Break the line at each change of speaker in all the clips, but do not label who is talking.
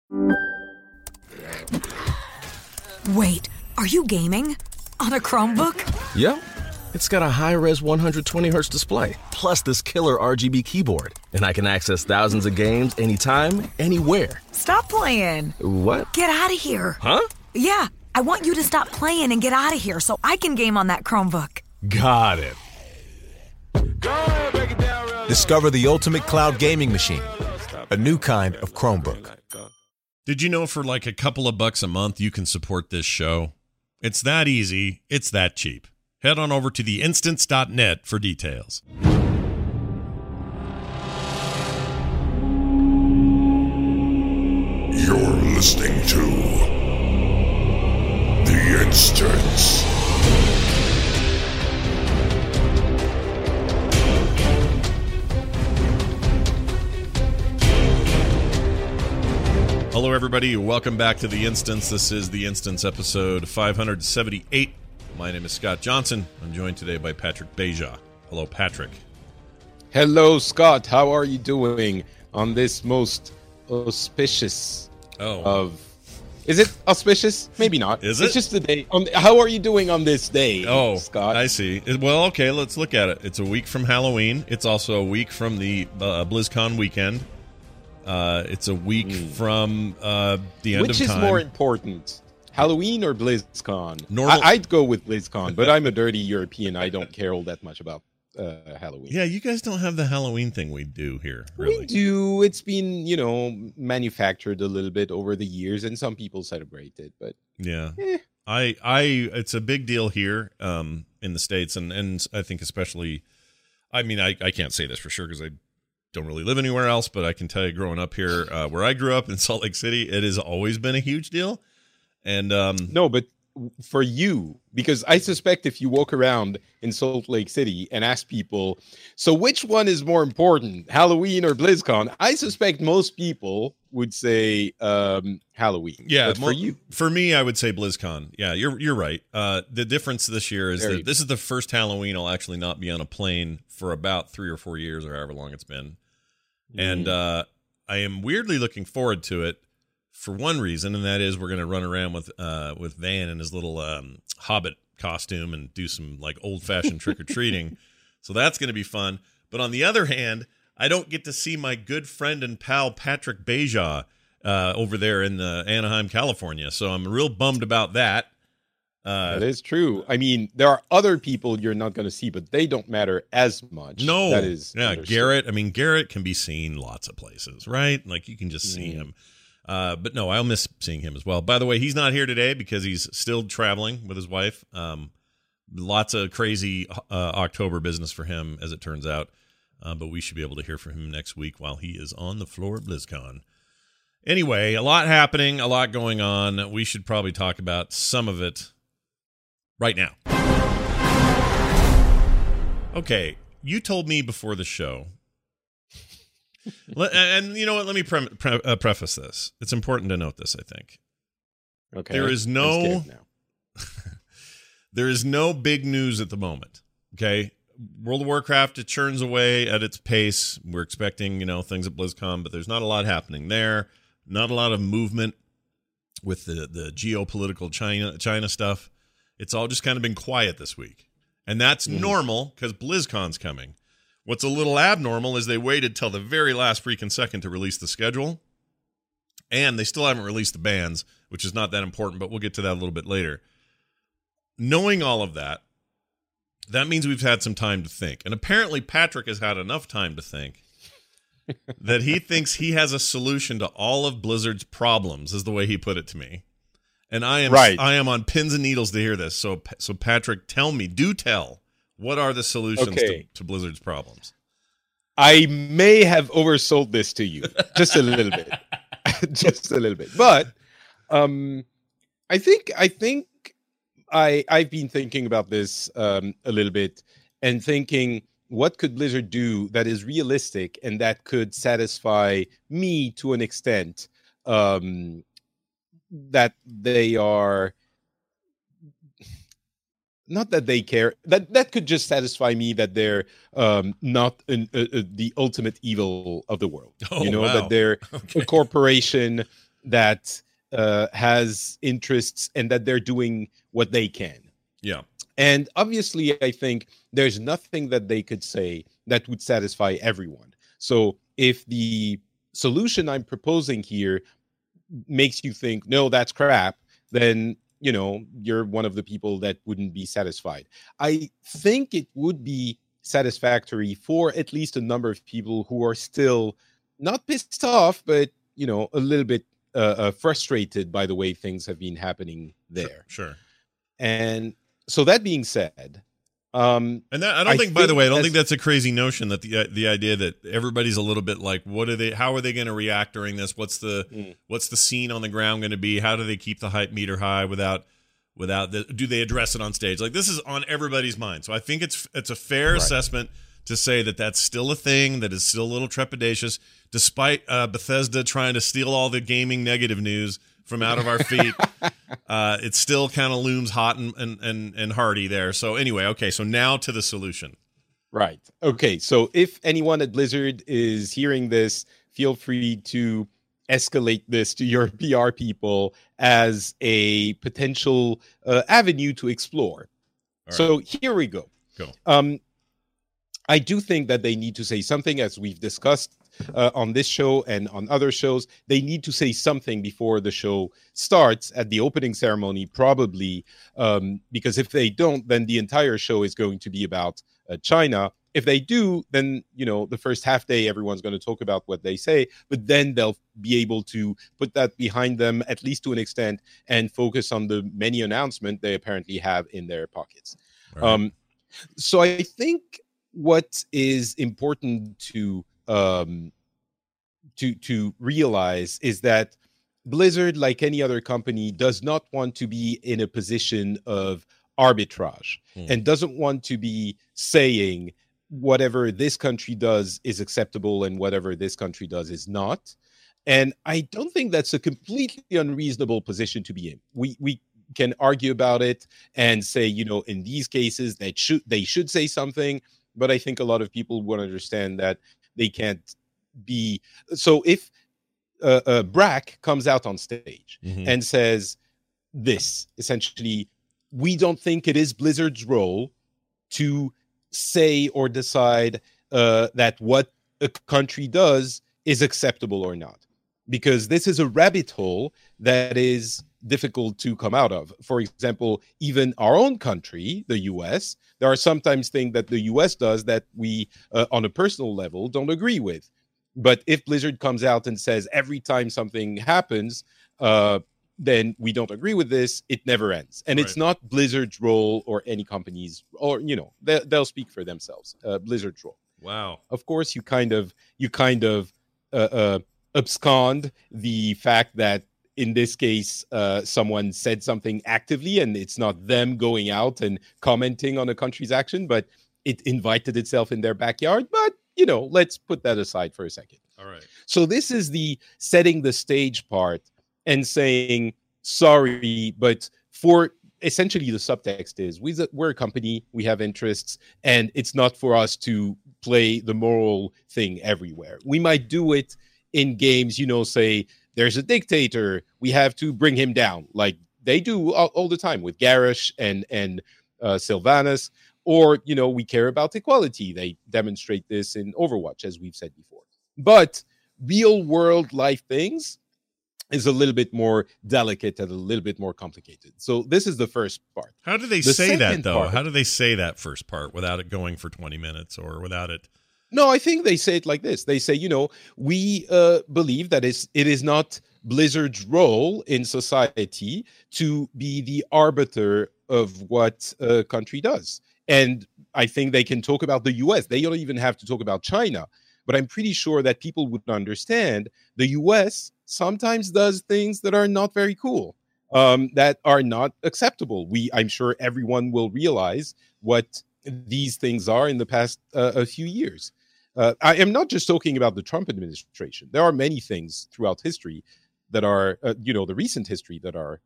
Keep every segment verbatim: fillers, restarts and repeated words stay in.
Wait, are you gaming? On a Chromebook?
Yep. It's got a high-res one hundred twenty hertz display, plus this killer R G B keyboard. And I can access thousands of games anytime, anywhere.
Stop playing.
What?
Get out of here.
Huh?
Yeah, I want you to stop playing and get out of here so I can game on that Chromebook.
Got it.
Discover the ultimate cloud gaming machine, a new kind of Chromebook.
Did you know for like a couple of bucks a month you can support this show? It's that easy. It's that cheap. Head on over to the instance dot net for details.
You're listening to The Instance.
Hello, everybody. Welcome back to The Instance. This is The Instance episode five seventy-eight. My name is Scott Johnson. I'm joined today by Patrick Beja. Hello, Patrick.
Hello, Scott. How are you doing on this most auspicious
Oh.
of... Is it auspicious? Maybe not.
Is
It's
it?
just the day. On the, how are you doing on this day,
Oh,
Scott?
I see. It- Well, okay, let's look at it. It's a week from Halloween. It's also a week from the uh, BlizzCon weekend. Uh, it's a week
Mm.
from uh, the end
Which
of
is
time.
more important, Halloween or BlizzCon?
Normal-
I, I'd go with BlizzCon, but I'm a dirty European. I don't care all that much about uh, Halloween.
Yeah, you guys don't have the Halloween thing we do here, really.
We do. It's been, you know, manufactured a little bit over the years, and some people celebrate it, but
Yeah.
eh.
I, I, it's a big deal here um, in the States, and, and I think especially, I mean, I, I can't say this for sure because I don't really live anywhere else, but I can tell you growing up here, uh, where I grew up in Salt Lake City, it has always been a huge deal. And um,
No, but for you, because I suspect if you walk around in Salt Lake City and ask people, so which one is more important, Halloween or BlizzCon? I suspect most people would say um, Halloween.
yeah,
but for
mo-
you,
for me, I would say BlizzCon. Yeah, you're you're right. Uh, the difference this year is
There you
that
go.
this is the first Halloween I'll actually not be on a plane for about three or four years or however long it's been. And
Mm.
uh, I am weirdly looking forward to it for one reason, and that is we're going to run around with uh, with Van in his little um, Hobbit costume and do some like old fashioned trick or treating. So that's going to be fun. But on the other hand, I don't get to see my good friend and pal Patrick Beja uh, over there in uh, Anaheim, California. So I'm real bummed about that. Uh,
that is true. I mean, there are other people you're not going to see, but they don't matter as much.
No,
that is
yeah,
understood.
Garrett. I mean, Garrett can be seen lots of places, right? Like you can just see
Mm.
him. Uh, but no, I'll miss seeing him as well. By the way, he's not here today because he's still traveling with his wife. Um, lots of crazy uh, October business for him, as it turns out. Uh, but we should be able to hear from him next week while he is on the floor at BlizzCon. Anyway, a lot happening, a lot going on. We should probably talk about some of it right now. Okay, you told me before the show. Let, and you know what? Let me pre- pre- uh, preface this. It's important to note this, I think.
Okay.
There is
I'm
no
scared now.
there is no big news at the moment. Okay? World of Warcraft, it churns away at its pace. We're expecting, you know, things at BlizzCon, but there's not a lot happening there. Not a lot of movement with the, the geopolitical China China stuff. It's all just kind of been quiet this week. And that's
Mm.
normal because BlizzCon's coming. What's a little abnormal is they waited till the very last freaking second to release the schedule. And they still haven't released the bands, which is not that important, but we'll get to that a little bit later. Knowing all of that, that means we've had some time to think. And apparently Patrick has had enough time to think that he thinks he has a solution to all of Blizzard's problems, is the way he put it to me. And I am
Right.
I am on pins and needles to hear this. So so Patrick, tell me, do tell, what are the solutions
Okay.
to, to Blizzard's problems?
I may have oversold this to you just a little bit, just a little bit. But um, I think I think I I've been thinking about this um, a little bit and thinking, what could Blizzard do that is realistic and that could satisfy me to an extent, um, that they are. Not that they care. That that could just satisfy me that they're um, not an, uh, uh, the ultimate evil of the world.
Oh,
you know
wow.
that they're
Okay.
a corporation that uh, has interests and that they're doing what they can.
Yeah.
And obviously, I think there's nothing that they could say that would satisfy everyone. So if the solution I'm proposing here makes you think, no, that's crap, then, you know, you're one of the people that wouldn't be satisfied. I think it would be satisfactory for at least a number of people who are still not pissed off, but, you know, a little bit uh, uh, frustrated by the way things have been happening there.
Sure. sure.
And so that being said, um,
and that, I don't
I
think, by the
think
way, I don't
as-
think that's a crazy notion that the the idea that everybody's a little bit like, what are they? How are they going to react during this? What's the
Mm.
what's the scene on the ground going to be? How do they keep the hype meter high without without the, do they address it on stage? Like, this is on everybody's mind. So I think it's it's a fair
Right.
assessment to say that that's still a thing, that is still a little trepidatious, despite uh, Bethesda trying to steal all the gaming negative news from out of our feet. uh, it still kind of looms hot and, and, and, and hearty there. So anyway, okay, so now to the solution.
Right. Okay. So if anyone at Blizzard is hearing this, feel free to escalate this to your P R people as a potential uh, avenue to explore.
All
So here we go.
Go.
Um, I do think that they need to say something, as we've discussed uh, on this show and on other shows. They need to say something before the show starts at the opening ceremony, probably, um, because if they don't, then the entire show is going to be about uh, China. If they do, then, you know, the first half day, everyone's going to talk about what they say, but then they'll be able to put that behind them, at least to an extent, and focus on the many announcements they apparently have in their pockets.
Right.
Um, so I think what is important to um, to to realize is that Blizzard, like any other company, does not want to be in a position of arbitrage
Hmm.
and doesn't want to be saying whatever this country does is acceptable and whatever this country does is not. And I don't think that's a completely unreasonable position to be in. We we can argue about it and say, you know, in these cases that should they should say something, but I think a lot of people would understand that they can't be. So if uh, uh, Brack comes out on stage
Mhm.
and says this, essentially, we don't think it is Blizzard's role to say or decide uh, that what a country does is acceptable or not, because this is a rabbit hole that is difficult to come out of. For example, even our own country, the U S, there are sometimes things that the U S does that we, uh, on a personal level, don't agree with. But if Blizzard comes out and says every time something happens, uh, then we don't agree with this, it never ends. And it's
Right.
not Blizzard's role or any company's, or, you know, they, they'll speak for themselves, uh, Blizzard's role.
Wow.
Of course, you kind of, you kind of uh, uh, abscond the fact that in this case, uh, someone said something actively and it's not them going out and commenting on a country's action, but it invited itself in their backyard. But, you know, let's put that aside for a second.
All right.
So this is the setting the stage part and saying, sorry, but for essentially the subtext is we, we're a company, we have interests, and it's not for us to play the moral thing everywhere. We might do it in games, you know, say there's a dictator, we have to bring him down, like they do all, all the time with Garrosh and, and uh, Sylvanas. Or, you know, we care about equality. They demonstrate this in Overwatch, as we've said before. But real world life things is a little bit more delicate and a little bit more complicated. So this is the first part.
How do they
The
say that,
second
though?
part-
How do they say that first part without it going for twenty minutes or without it?
No, I think they say it like this. They say, you know, we uh, believe that it's, it is not Blizzard's role in society to be the arbiter of what a country does. And I think they can talk about the U S. They don't even have to talk about China. But I'm pretty sure that people would understand the U S sometimes does things that are not very cool, um, that are not acceptable. We, I'm sure everyone will realize what these things are in the past uh, a few years. Uh, I am not just talking about the Trump administration. There are many things throughout history that are, uh, you know, the recent history that are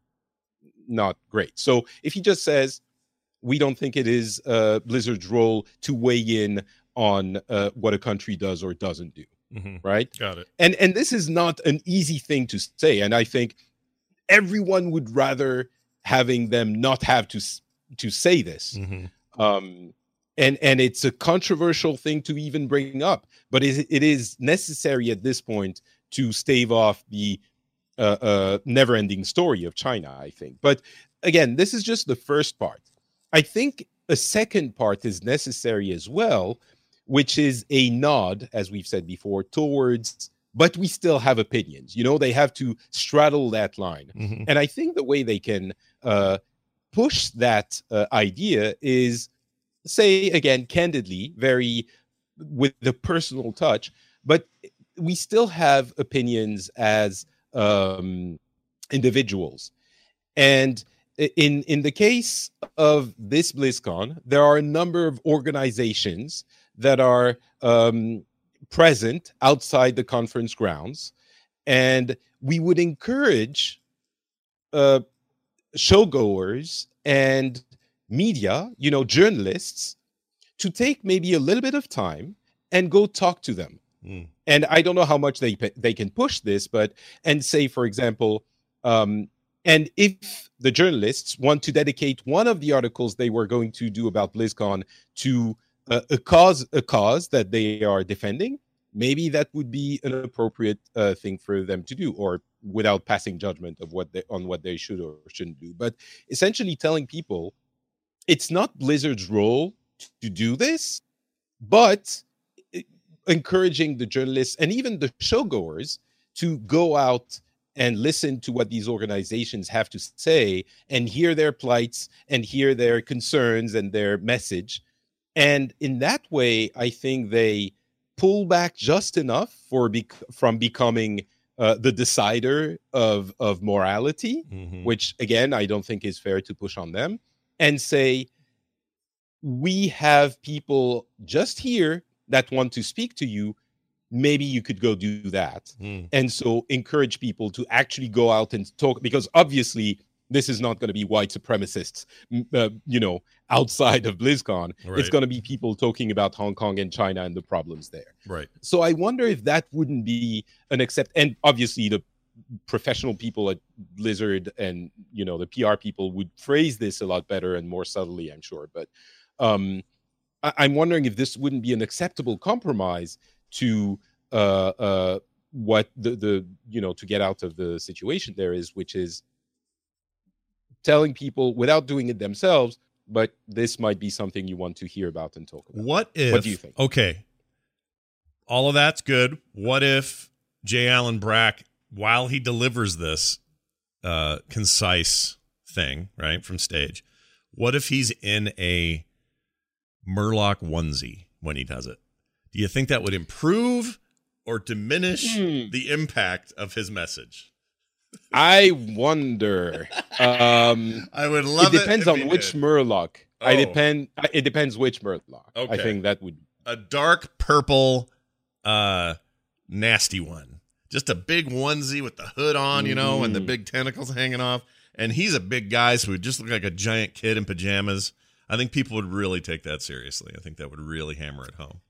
not great. So if he just says, we don't think it is uh, Blizzard's role to weigh in on uh, what a country does or doesn't do,
Mm-hmm.
right?
Got it.
And and this is not an easy thing to say, and I think everyone would rather having them not have to to say this.
Mm-hmm.
Um, and and it's a controversial thing to even bring up, but it, it is necessary at this point to stave off the uh, uh, never-ending story of China, I think. But again, this is just the first part. I think a second part is necessary as well, which is a nod, as we've said before, towards, but we still have opinions. You know, they have to straddle that line.
Mm-hmm.
And I think the way they can uh, push that uh, idea is, say, again, candidly, very with the personal touch, but we still have opinions as um, individuals. And in in the case of this BlizzCon, there are a number of organizations that are um, present outside the conference grounds, and we would encourage uh, showgoers and media, you know, journalists, to take maybe a little bit of time and go talk to them.
Mm.
And I don't know how much they they can push this, but and say, for example, um, and if the journalists want to dedicate one of the articles they were going to do about BlizzCon to uh, a cause, a cause that they are defending, maybe that would be an appropriate uh, thing for them to do, or without passing judgment of what they, on what they should or shouldn't do. But essentially telling people it's not Blizzard's role to do this, but encouraging the journalists and even the showgoers to go out and listen to what these organizations have to say and hear their plights and hear their concerns and their message. And in that way, I think they pull back just enough for bec- from becoming uh, the decider of, of morality,
Mm-hmm.
which, again, I don't think is fair to push on them, and say, we have people just here that want to speak to you. Maybe you could go do that.
Mm.
And so encourage people to actually go out and talk, because obviously this is not going to be white supremacists, uh, you know, outside of BlizzCon.
Right.
It's going to be people talking about Hong Kong and China and the problems there.
Right.
So I wonder if that wouldn't be an accept. And obviously the professional people at Blizzard and, you know, the P R people would phrase this a lot better and more subtly, I'm sure. But um, I- I'm wondering if this wouldn't be an acceptable compromise to uh, uh, what the, the, you know, to get out of the situation there is, which is telling people without doing it themselves, but this might be something you want to hear about and talk about.
What if,
What do you think?
Okay, all of that's good. What if J. Allen Brack, while he delivers this uh, concise thing, right, from stage, what if he's in a Murloc onesie when he does it? Do you think that would improve or diminish
Hmm.
the impact of his message?
I wonder. Um,
I would love
it
it.
depends
if
on
he
which
did.
Murloc. I
Oh.
depend. It depends which Murloc. I
Okay.
think that would.
A dark purple, uh, nasty one. Just a big onesie with the hood on, you know, and the
Mm.
big tentacles hanging off. And he's a big guy, so he'd just look like a giant kid in pajamas. I think people would really take that seriously. I think that would really hammer it home.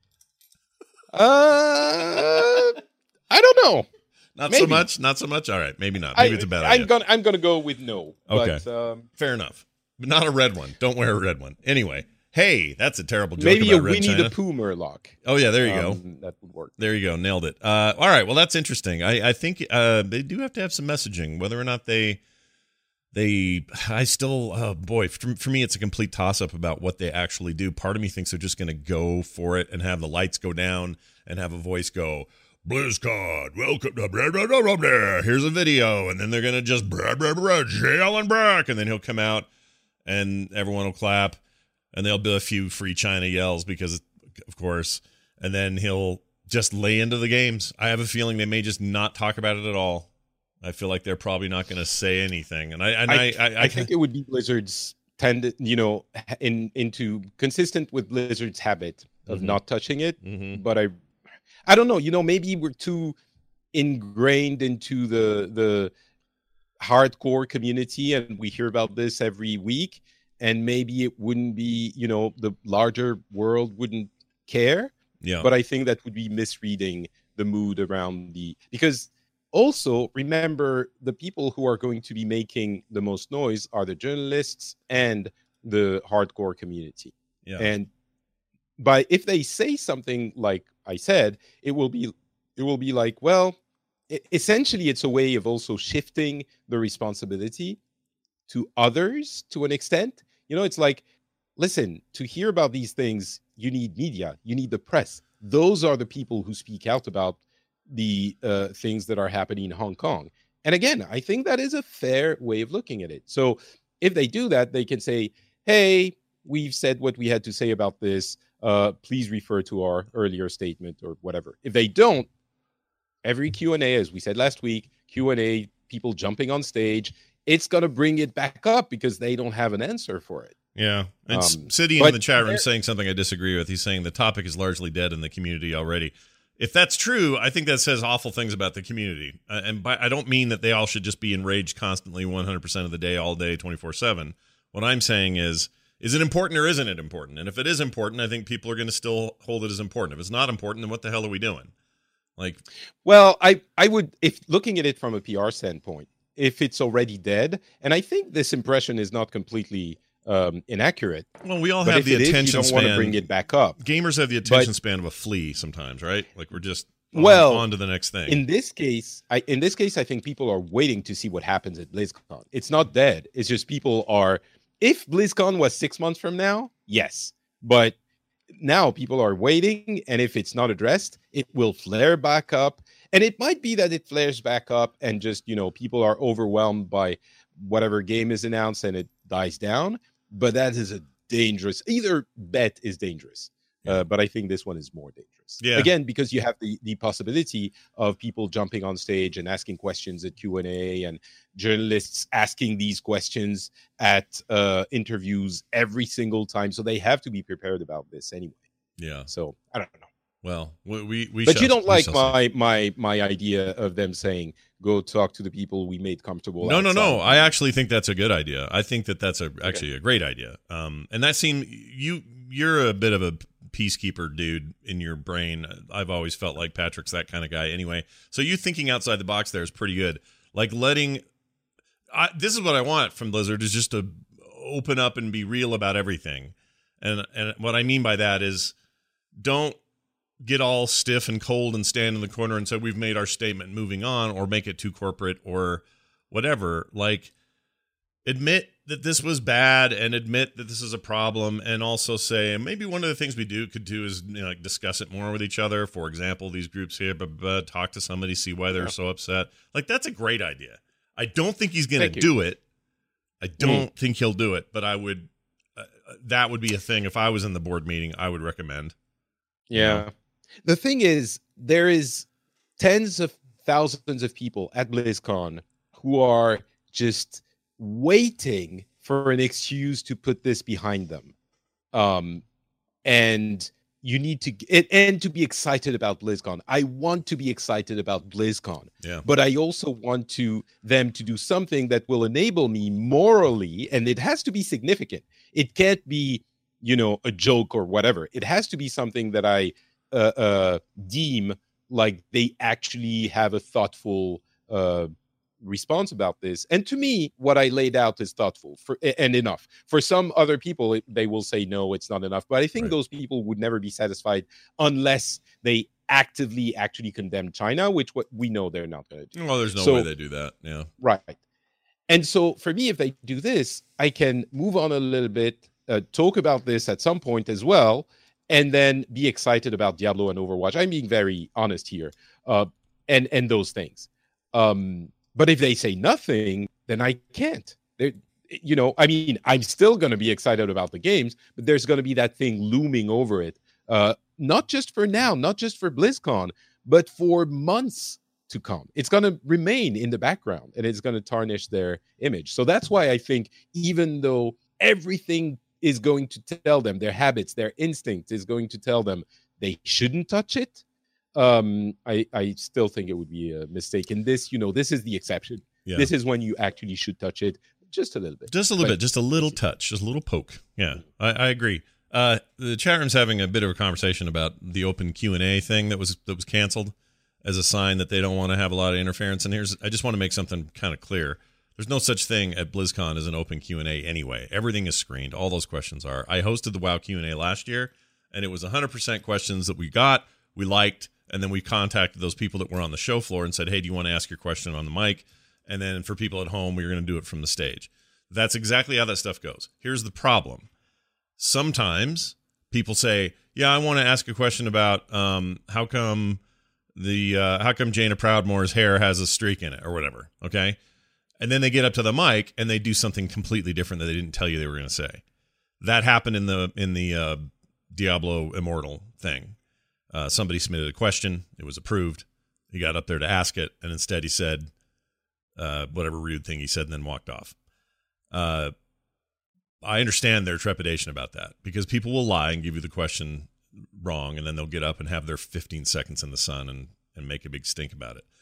Uh, I don't know.
Not so
Maybe.
much. Not so much. All right, maybe not. Maybe
I,
it's a bad
I'm
idea.
gonna. I'm gonna go with no.
Okay.
But, um,
Fair enough. But not a red one. Don't wear a red one. Anyway, hey, that's a terrible joke
maybe
about
a
Red
Winnie
China.
the Pooh Murloc.
Oh yeah, there you go.
Um, That would work.
There you go. Nailed it. Uh, all right. Well, that's interesting. I, I think uh, they do have to have some messaging. Whether or not they, they, I still, oh boy, for, for me, it's a complete toss up about what they actually do. Part of me thinks they're just going to go for it and have the lights go down and have a voice go, BlizzCon, welcome to blah, blah, blah, blah, blah. Here's a video. And then they're going to just blah, blah, blah, J. Allen Brack. And then he'll come out and everyone will clap. And there'll be a few free China yells because, of course, and then he'll just lay into the games. I have a feeling they may just not talk about it at all. I feel like they're probably not going to say anything. And I, and I,
I,
I, I,
I think it would be Blizzard's tend, you know, in into consistent with Blizzard's habit of
Mhm.
not touching it.
Mhm.
But I, I don't know. You know, maybe we're too ingrained into the the hardcore community, and we hear about this every week. And maybe it wouldn't be, you know, the larger world wouldn't care.
yeah,
But I think that would be misreading the mood around the because also remember the people who are going to be making the most noise are the journalists and the hardcore community.
Yeah.
And by if they say something like I said, it will be it will be like, well, it, essentially it's a way of also shifting the responsibility to others to an extent. You know, it's like, listen, to hear about these things, you need media, you need the press. Those are the people who speak out about the uh, things that are happening in Hong Kong. And again, I think that is a fair way of looking at it. So if they do that, they can say, hey, we've said what we had to say about this. Uh, please refer to our earlier statement or whatever. If they don't, every Q and A, as we said last week, Q and A, people jumping on stage, it's going to bring it back up because they don't have an answer for it.
Yeah. And
Um,
City
but
in the chat room
there-
saying something I disagree with. He's saying the topic is largely dead in the community already. If that's true, I think that says awful things about the community. Uh, and by, I don't mean that they all should just be enraged constantly one hundred percent of the day, all day, twenty-four seven. What I'm saying is, is it important or isn't it important? And if it is important, I think people are going to still hold it as important. If it's not important, then what the hell are we doing? Like,
Well, I, I would, if looking at it from a P R standpoint, if it's already dead, and I think this impression is not completely um, inaccurate.
well, we all
But
have
if
the
it is,
attention
you don't want to
span.
bring it back up.
Gamers have the attention
But-
span of a flea sometimes, right? Like we're just on,
Well,
on to the next thing.
In this case, I in this case, I think people are waiting to see what happens at BlizzCon. It's not dead. It's just people are. If BlizzCon was six months from now, yes, but now people are waiting, and if it's not addressed, it will flare back up. And it might be that it flares back up, and just you know, people are overwhelmed by whatever game is announced, and it dies down. But that is a dangerous. Either bet is dangerous. Uh, but I think this one is more dangerous.
Yeah.
Again, because you have the, the possibility of people jumping on stage and asking questions at Q and A, and journalists asking these questions at uh, interviews every single time. So they have to be prepared about this anyway.
yeah.
So I don't know.
Well, we we, we
But
shall-
you don't
we
like
shall see.
my my my idea of them saying, "Go talk to the people we made comfortable."
No, no, no.
outside."
I actually think that's a good idea. I think that that's a actually a great idea. Um, and that seemed you you're a bit of a peacekeeper dude in your brain. I've always felt like Patrick's that kind of guy anyway. So you thinking outside the box there is pretty good. Like letting I, this is what I want from Blizzard is just to open up and be real about everything. And and what I mean by that is don't get all stiff and cold and stand in the corner and say we've made our statement, moving on, or make it too corporate or whatever. Like admit that this was bad and admit that this is a problem, and also say maybe one of the things we do could do is you know, like discuss it more with each other. For example, these groups here, but, but talk to somebody, see why they're
Yeah.
so upset. Like that's a great idea. I don't think he's going to
Thank you.
do it. I don't think he'll do it, but I would. Uh, that would be a thing if I was in the board meeting. I would recommend.
Yeah. The thing is, there is tens of thousands of people at BlizzCon who are just waiting for an excuse to put this behind them. Um, and you need to and, and to be excited about BlizzCon. I want to be excited about BlizzCon.
Yeah.
But I also want to them to do something that will enable me morally, and it has to be significant. It can't be, you know, a joke or whatever. It has to be something that I uh, uh, deem like they actually have a thoughtful uh, response about this. And to me, what I laid out is thoughtful for and enough. For some other people, it, they will say no, it's not enough. But I think
Right.
those people would never be satisfied unless they actively actually condemn China, which what we know they're not going to do.
Well, there's no
So-
way they do that. Yeah.
Right. And so for me, if they do this, I can move on a little bit, uh, talk about this at some point as well, and then be excited about Diablo and Overwatch. I'm being very honest here, uh, and and those things. Um, but if they say nothing, then I can't. They're, you know, I mean, I'm still going to be excited about the games, but there's going to be that thing looming over it, uh, not just for now, not just for BlizzCon, but for months to come. It's going to remain in the background, and it's going to tarnish their image. So that's why I think even though everything is going to tell them, their habits, their instinct is going to tell them they shouldn't touch it, um, I, I still think it would be a mistake. And this, you know, this is the exception.
Yeah.
This is when you actually should touch it just a little bit.
Just a little
But-
bit, just a little touch, just a little poke. Yeah, I, I agree. Uh, the chat room's having a bit of a conversation about the open Q and A thing that was that was canceled. as a sign that they don't want to have a lot of interference. And here's, I just want to make something kind of clear. There's no such thing at BlizzCon as an open Q and A anyway. Everything is screened. All those questions are. I hosted the WoW Q and A last year, and it was one hundred percent questions that we got, we liked, and then we contacted those people that were on the show floor and said, hey, do you want to ask your question on the mic? And then for people at home, we were going to do it from the stage. That's exactly how that stuff goes. Here's the problem. Sometimes people say, yeah, I want to ask a question about um, how come the uh, how come Jaina Proudmoore's hair has a streak in it or whatever, okay? And then they get up to the mic and they do something completely different that they didn't tell you they were going to say. That happened in the in the uh, Diablo Immortal thing. Uh, somebody submitted a question. It was approved. He got up there to ask it, and instead he said uh, whatever rude thing he said and then walked off. Uh, I understand their trepidation about that because people will lie and give you the question wrong, and then they'll get up and have their fifteen seconds in the sun and, and make a big stink about it.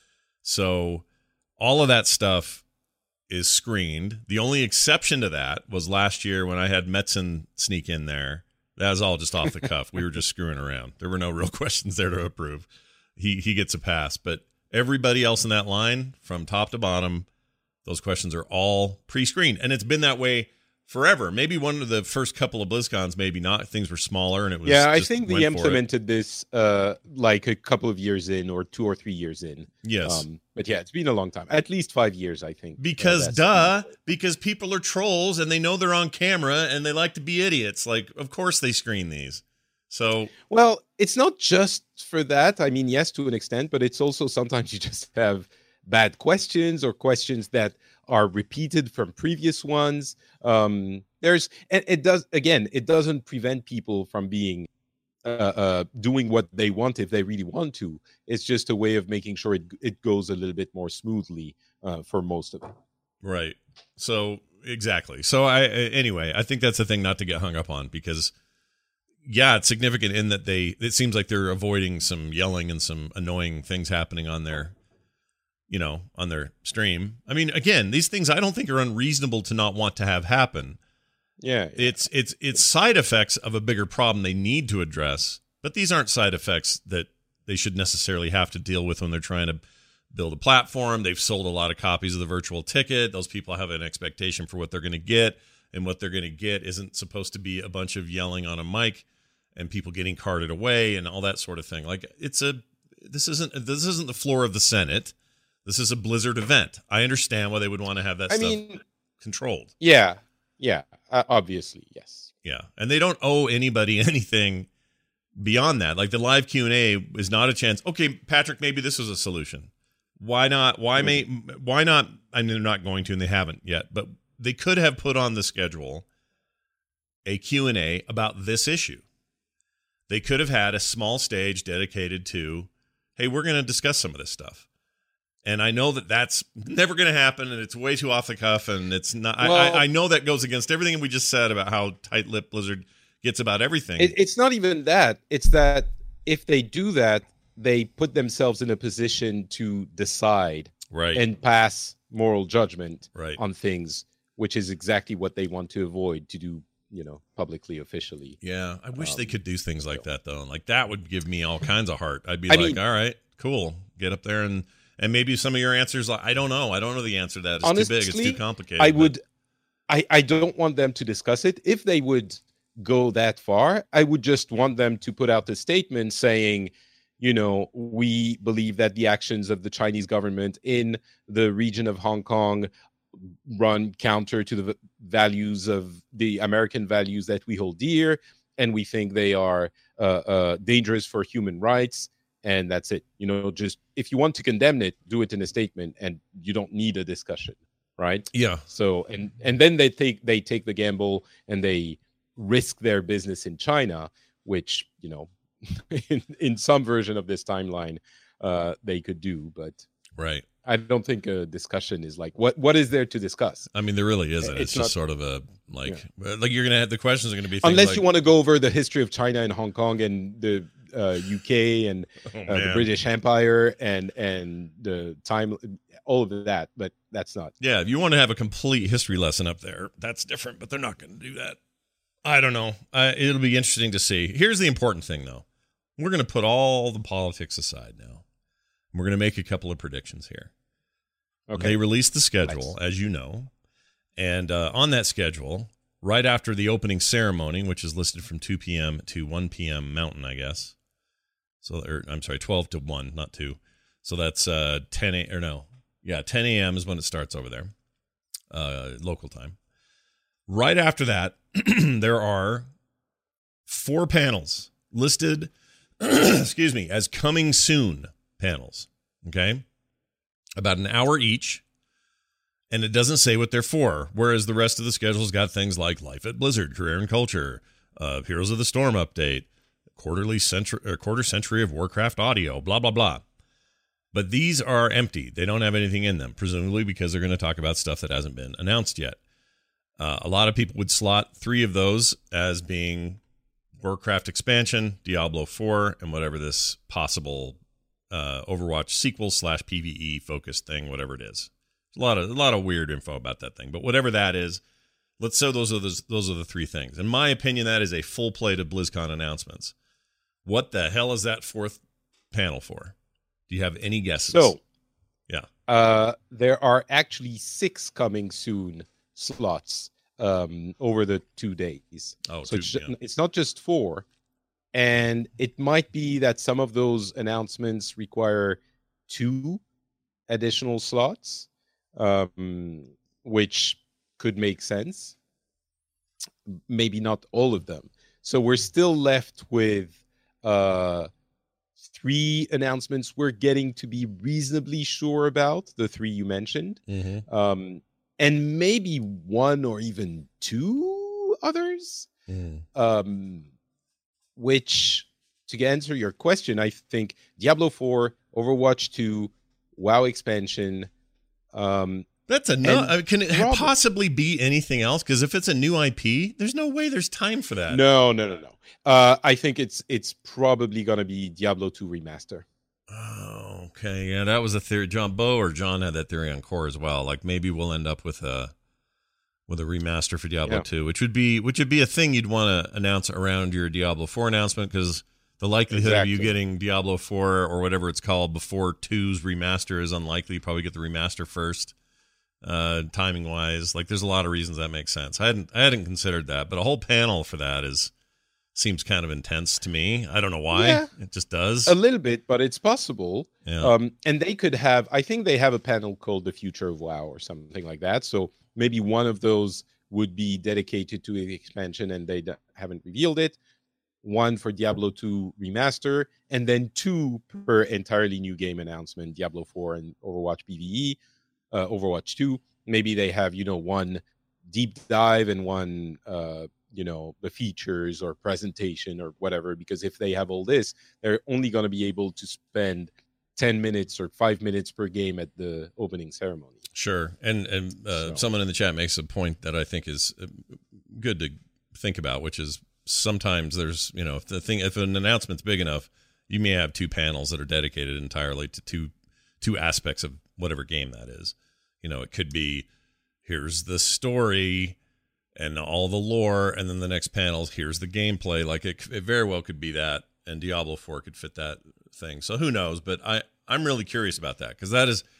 So all of that stuff is screened. The only exception to that was last year when I had Metzen sneak in there. That was all just off the cuff. We were just screwing around. There were no real questions there to approve. He he gets a pass, but everybody else in that line, from top to bottom, those questions are all pre-screened, and it's been that way forever. Maybe one of the first couple of BlizzCons, maybe not. Things were smaller, and it was
yeah. I
just
think
went
they
for
implemented this uh, like a couple of years in, or two or three years in.
Yes,
um, but yeah, it's been a long time. At least five years, I think.
Because
uh,
duh, because people are trolls and they know they're on camera and they like to be idiots. Like, of course they screen these. So
well, it's not just for that. I mean, yes, to an extent, but it's also sometimes you just have bad questions or questions that are repeated from previous ones. Um, there's, and it does, again, it doesn't prevent people from being, uh, uh, doing what they want if they really want to. It's just a way of making sure it, it goes a little bit more smoothly, uh, for most of it.
Right. So exactly. So I, anyway, I think that's the thing not to get hung up on, because yeah, it's significant in that they, it seems like they're avoiding some yelling and some annoying things happening on their, you know, on their stream. I mean, again, these things I don't think are unreasonable to not want to have happen.
Yeah, yeah.
It's it's it's side effects of a bigger problem they need to address, but these aren't side effects that they should necessarily have to deal with when they're trying to build a platform. They've sold a lot of copies of the virtual ticket. Those people have an expectation for what they're going to get, and what they're going to get isn't supposed to be a bunch of yelling on a mic and people getting carted away and all that sort of thing. Like, it's a this isn't this isn't the floor of the Senate. This is a Blizzard event. I understand why they would want to have that
I
stuff
mean,
controlled.
Yeah, yeah, uh, obviously, yes.
Yeah, and they don't owe anybody anything beyond that. Like, the live Q and A is not a chance. Okay, Patrick, maybe this is a solution. Why not? Why may? Why not? I mean, they're not going to, and they haven't yet. But they could have put on the schedule a Q and A about this issue. They could have had a small stage dedicated to, hey, we're going to discuss some of this stuff. And I know that that's never going to happen, and it's way too off the cuff, and it's not. Well, I, I know that goes against everything we just said about how tight-lipped Blizzard gets about everything.
It, it's not even that. It's that if they do that, they put themselves in a position to decide,
right,
and pass moral judgment,
right,
on things, which is exactly what they want to avoid to do, you know, publicly, officially.
Yeah, I wish
um,
they could do things like that, though. Like, that would give me all kinds of heart. I'd be
I
like,
mean,
all right, cool, get up there and. And maybe some of your answers, I don't know. I don't know the answer to that. It's
honestly,
too big. It's too complicated.
I
but.
would, I, I don't want them to discuss it. If they would go that far, I would just want them to put out a statement saying, you know, we believe that the actions of the Chinese government in the region of Hong Kong run counter to the values of the American values that we hold dear, and we think they are uh, uh, dangerous for human rights. And that's it. You know, just if you want to condemn it, do it in a statement, and you don't need a discussion, right?
Yeah.
So and and then they take they take the gamble and they risk their business in China, which, you know, in, in some version of this timeline, uh, they could do, but
right.
I don't think a discussion is like what what is there to discuss?
I mean, there really isn't. It's, it's just not, sort of a like yeah. like you're gonna have the questions are gonna be things
unless
like,
you want to go over the history of China and Hong Kong and the. Uh, U K and
oh,
uh, the British Empire and and the time, all of that, but that's not.
Yeah, if you want to have a complete history lesson up there, that's different, but they're not going to do that. I don't know. Uh, it'll be interesting to see. Here's the important thing, though. We're going to put all the politics aside now. We're going to make a couple of predictions here.
Okay.
They released the schedule,
Nice.
as you know. And uh, on that schedule, right after the opening ceremony, which is listed from two p.m. to one p.m. Mountain, I guess. So, or, I'm sorry, twelve to one, not two. So that's uh, ten a.m. or no. Yeah, ten a.m. is when it starts over there, uh, local time. Right after that, there are four panels listed, excuse me, as coming soon panels. Okay? About an hour each. And it doesn't say what they're for, whereas the rest of the schedule's got things like Life at Blizzard, Career and Culture, uh, Heroes of the Storm update, quarterly century, or quarter century of Warcraft audio, blah, blah, blah. But these are empty. They don't have anything in them, presumably because they're going to talk about stuff that hasn't been announced yet. Uh, a lot of people would slot three of those as being Warcraft expansion, Diablo four, and whatever this possible uh, Overwatch sequel slash PvE focused thing, whatever it is. A lot of a lot of weird info about that thing, but whatever that is, let's say those are those those are the three things. In my opinion, that is a full plate of BlizzCon announcements. What the hell is that fourth panel for? Do you have any guesses?
So,
yeah,
uh, there are actually six coming soon slots um, over the two days.
Oh,
so
two,
it's,
yeah.
it's not just four, and it might be that some of those announcements require two additional slots. Um, which could make sense. Maybe not all of them. So we're still left with uh, three announcements we're getting to be reasonably sure about, the three you mentioned.
Mm-hmm.
Um, and maybe one or even two others.
Mm.
Um, which, to answer your question, I think Diablo four, Overwatch two, WoW expansion. Um,
That's a no. I mean, can it
Robert,
possibly be anything else? Because if it's a new I P, there's no way there's time for that.
No, no, no, no. Uh, I think it's it's probably gonna be Diablo two remaster.
Oh, okay. Yeah, that was a theory. John Bo or John had that theory on Core as well. Like maybe we'll end up with a with a remaster for Diablo
Yeah.
two, which would be which would be a thing you'd want to announce around your Diablo four announcement, because the likelihood
Exactly.
of you getting Diablo four or whatever it's called before two's remaster is unlikely. You probably get the remaster first. Uh, timing wise, like there's a lot of reasons that makes sense. I hadn't I hadn't considered that, but a whole panel for that is seems kind of intense to me. I don't know why.
Yeah.
It just does.
A little bit, but it's possible.
Yeah.
Um, and they could have. I think they have a panel called "The Future of WoW" or something like that. So maybe one of those would be dedicated to the expansion, and they d- haven't revealed it. One for Diablo two remaster, and then two per entirely new game announcement: Diablo four and Overwatch PvE. Uh, Overwatch two, maybe they have, you know, one deep dive and one, uh, you know, the features or presentation or whatever, because if they have all this, they're only going to be able to spend ten minutes or five minutes per game at the opening ceremony.
Sure. And and uh,
So.
someone in the chat makes a point that I think is uh, good to think about, which is sometimes there's, you know, if the thing, if an announcement's big enough, you may have two panels that are dedicated entirely to two two aspects of whatever game that is. You know, it could be, here's the story and all the lore, and then the next panel, here's the gameplay. Like it, it very well could be that, and Diablo four could fit that thing. So who knows? But I, I'm really curious about that, because that is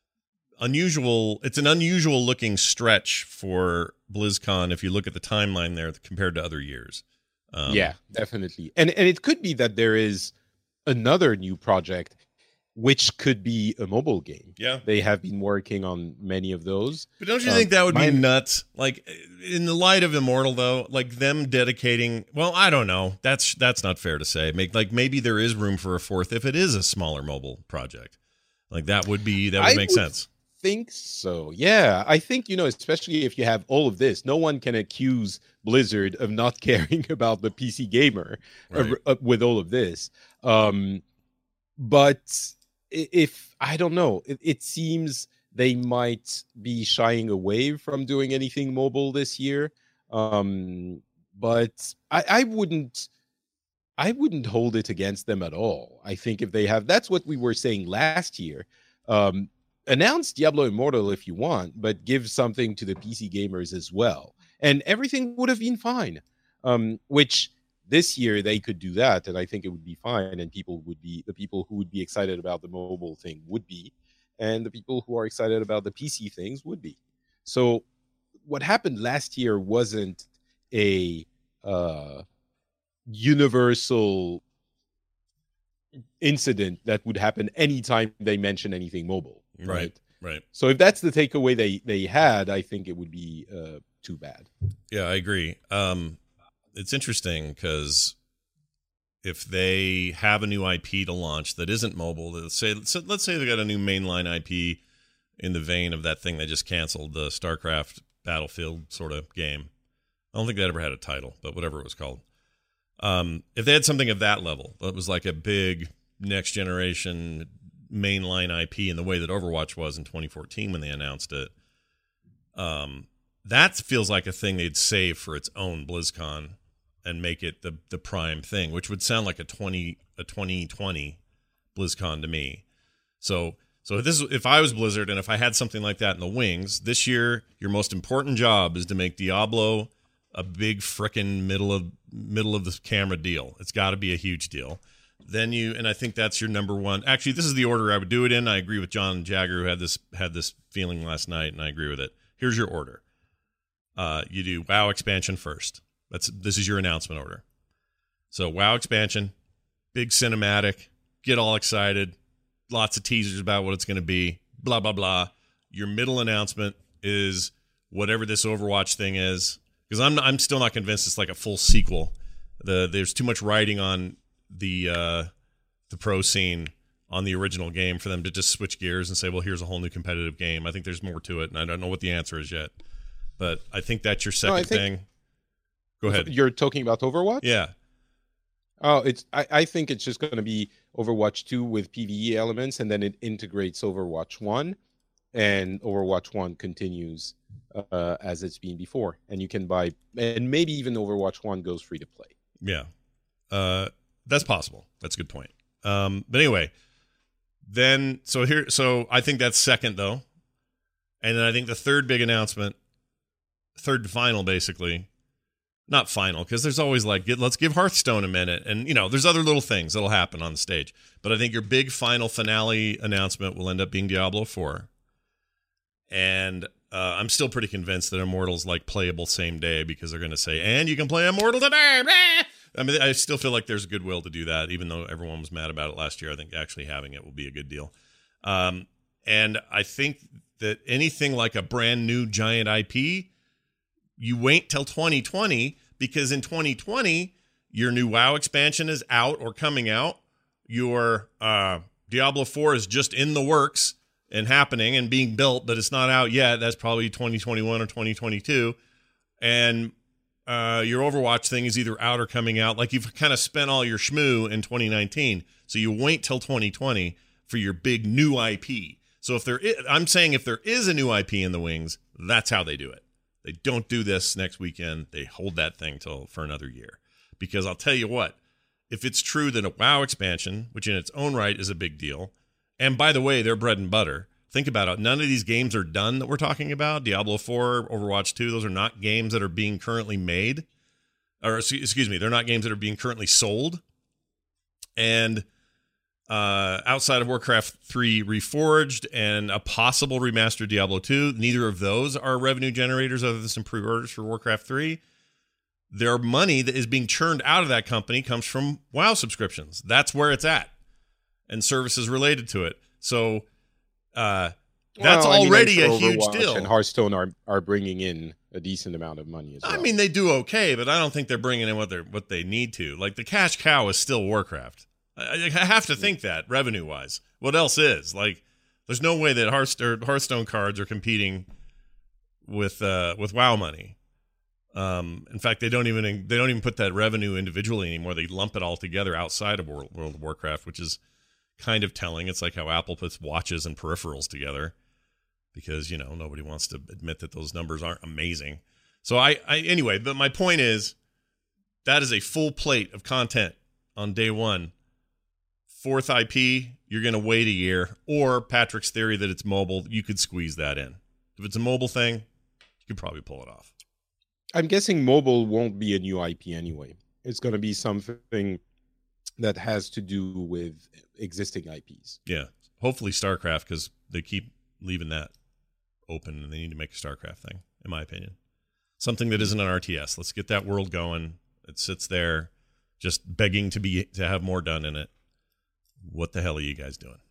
unusual. It's an unusual looking stretch for BlizzCon if you look at the timeline there compared to other years. Um,
Yeah, definitely. And and it could be that there is another new project which could be a mobile game.
Yeah.
They have been working on many of those.
But don't you
Um,
think that would be
my-
nuts? Like, in the light of Immortal, though, like them dedicating. Well, I don't know. That's that's not fair to say. Make like maybe there is room for a fourth if it is a smaller mobile project. Like that would be that would
I
make
would
sense.
think so. Yeah, I think, you know, especially if you have all of this, no one can accuse Blizzard of not caring about the P C gamer uh,
Right.
uh, with all of this. Um, but i- if I don't know, it, it seems they might be shying away from doing anything mobile this year. Um, but I, I wouldn't. I wouldn't hold it against them at all. I think if they have, that's what we were saying last year. Um, announce Diablo Immortal if you want, but give something to the P C gamers as well, and everything would have been fine. Um, which This year they could do that, and I think it would be fine. And people would be the people who would be excited about the mobile thing would be, and the people who are excited about the P C things would be. So what happened last year wasn't a uh, universal incident that would happen anytime they mention anything mobile, right?
Right. Right.
So if that's the takeaway they they had, I think it would be uh, too bad.
Yeah, I agree. Um, it's interesting because if they have a new I P to launch that isn't mobile, let's say so let's say they got a new mainline I P in the vein of that thing they just canceled, the StarCraft Battlefield sort of game. I don't think that ever had a title, but whatever it was called. Um, if they had something of that level, that was like a big next generation mainline I P in the way that Overwatch was in twenty fourteen when they announced it, um, that feels like a thing they'd save for its own BlizzCon and make it the the prime thing, which would sound like a twenty a twenty twenty BlizzCon to me. So so if this if I was Blizzard and if I had something like that in the wings this year, your most important job is to make Diablo a big frickin' middle of middle of the camera deal. It's got to be a huge deal. Then you, and I think that's your number one. Actually, this is the order I would do it in. I agree with John Jagger, who had this had this feeling last night, and I agree with it. Here's your order. Uh, you do WoW expansion first. That's this is your announcement order. So WoW expansion, big cinematic, get all excited, lots of teasers about what it's going to be, blah blah blah. Your middle announcement is whatever this Overwatch thing is, because I'm I'm still not convinced it's like a full sequel. The there's too much writing on the uh, the pro scene on the original game for them to just switch gears and say, well, here's a whole new competitive game. I think there's more to it, and I don't know what the answer is yet. But I think that's your second
no, think,
thing. Go ahead.
You're talking about Overwatch?
Yeah.
Oh, it's. I, I think it's just going to be Overwatch two with PvE elements, and then it integrates Overwatch one, and Overwatch one continues uh, as it's been before. And you can buy, and maybe even Overwatch one goes free to play.
Yeah. Uh, that's possible. That's a good point. Um, but anyway, then, so here, so I think that's second, though. And then I think the third big announcement, third and final, basically, not final, because there's always like, get, let's give Hearthstone a minute. And, you know, there's other little things that'll happen on the stage. But I think your big final finale announcement will end up being Diablo four. And uh, I'm still pretty convinced that Immortal's like playable same day, because they're going to say, and you can play Immortal today. I mean, I still feel like there's goodwill to do that, even though everyone was mad about it last year. I think actually having it will be a good deal. Um, and I think that anything like a brand new giant I P, you wait till twenty twenty, because in twenty twenty, your new WoW expansion is out or coming out. Your uh, Diablo four is just in the works and happening and being built, but it's not out yet. That's probably twenty twenty-one or twenty twenty-two. And uh, your Overwatch thing is either out or coming out. Like, you've kind of spent all your schmoo in twenty nineteen. So you wait till twenty twenty for your big new I P. So if there is, I'm saying if there is a new I P in the wings, that's how they do it. They don't do this next weekend. They hold that thing till for another year. Because I'll tell you what, if it's true that a WoW expansion, which in its own right is a big deal, and by the way, they're bread and butter. Think about it. None of these games are done that we're talking about. Diablo four, Overwatch two, those are not games that are being currently made. Or, excuse me, they're not games that are being currently sold. And uh, outside of Warcraft three Reforged and a possible remastered Diablo two, neither of those are revenue generators other than some pre-orders for Warcraft three. Their money that is being churned out of that company comes from WoW subscriptions. That's where it's at. And services related to it. So uh, that's well, already I mean, a huge
Overwatch
deal.
And Hearthstone are are bringing in a decent amount of money as well.
I mean, they do okay, but I don't think they're bringing in what they what they need to. Like, the cash cow is still Warcraft. I, I have to think that revenue wise. What else is like? There's no way that Hearthstone, Hearthstone cards are competing with uh, with WoW money. Um, in fact, they don't even they don't even put that revenue individually anymore. They lump it all together outside of World, World of Warcraft, which is kind of telling. It's like how Apple puts watches and peripherals together, because, you know, nobody wants to admit that those numbers aren't amazing. So I, I anyway, but my point is that is a full plate of content on day one. Fourth I P, you're going to wait a year, or Patrick's theory that it's mobile, you could squeeze that in. If it's a mobile thing, you could probably pull it off.
I'm guessing mobile won't be a new I P anyway. it's going to be something that has to do with existing I Ps.
Yeah. Hopefully StarCraft, because they keep leaving that open and they need to make a StarCraft thing, in my opinion. Something that isn't an R T S. Let's get that world going. It sits there just begging to be to have more done in it. What the hell are you guys doing?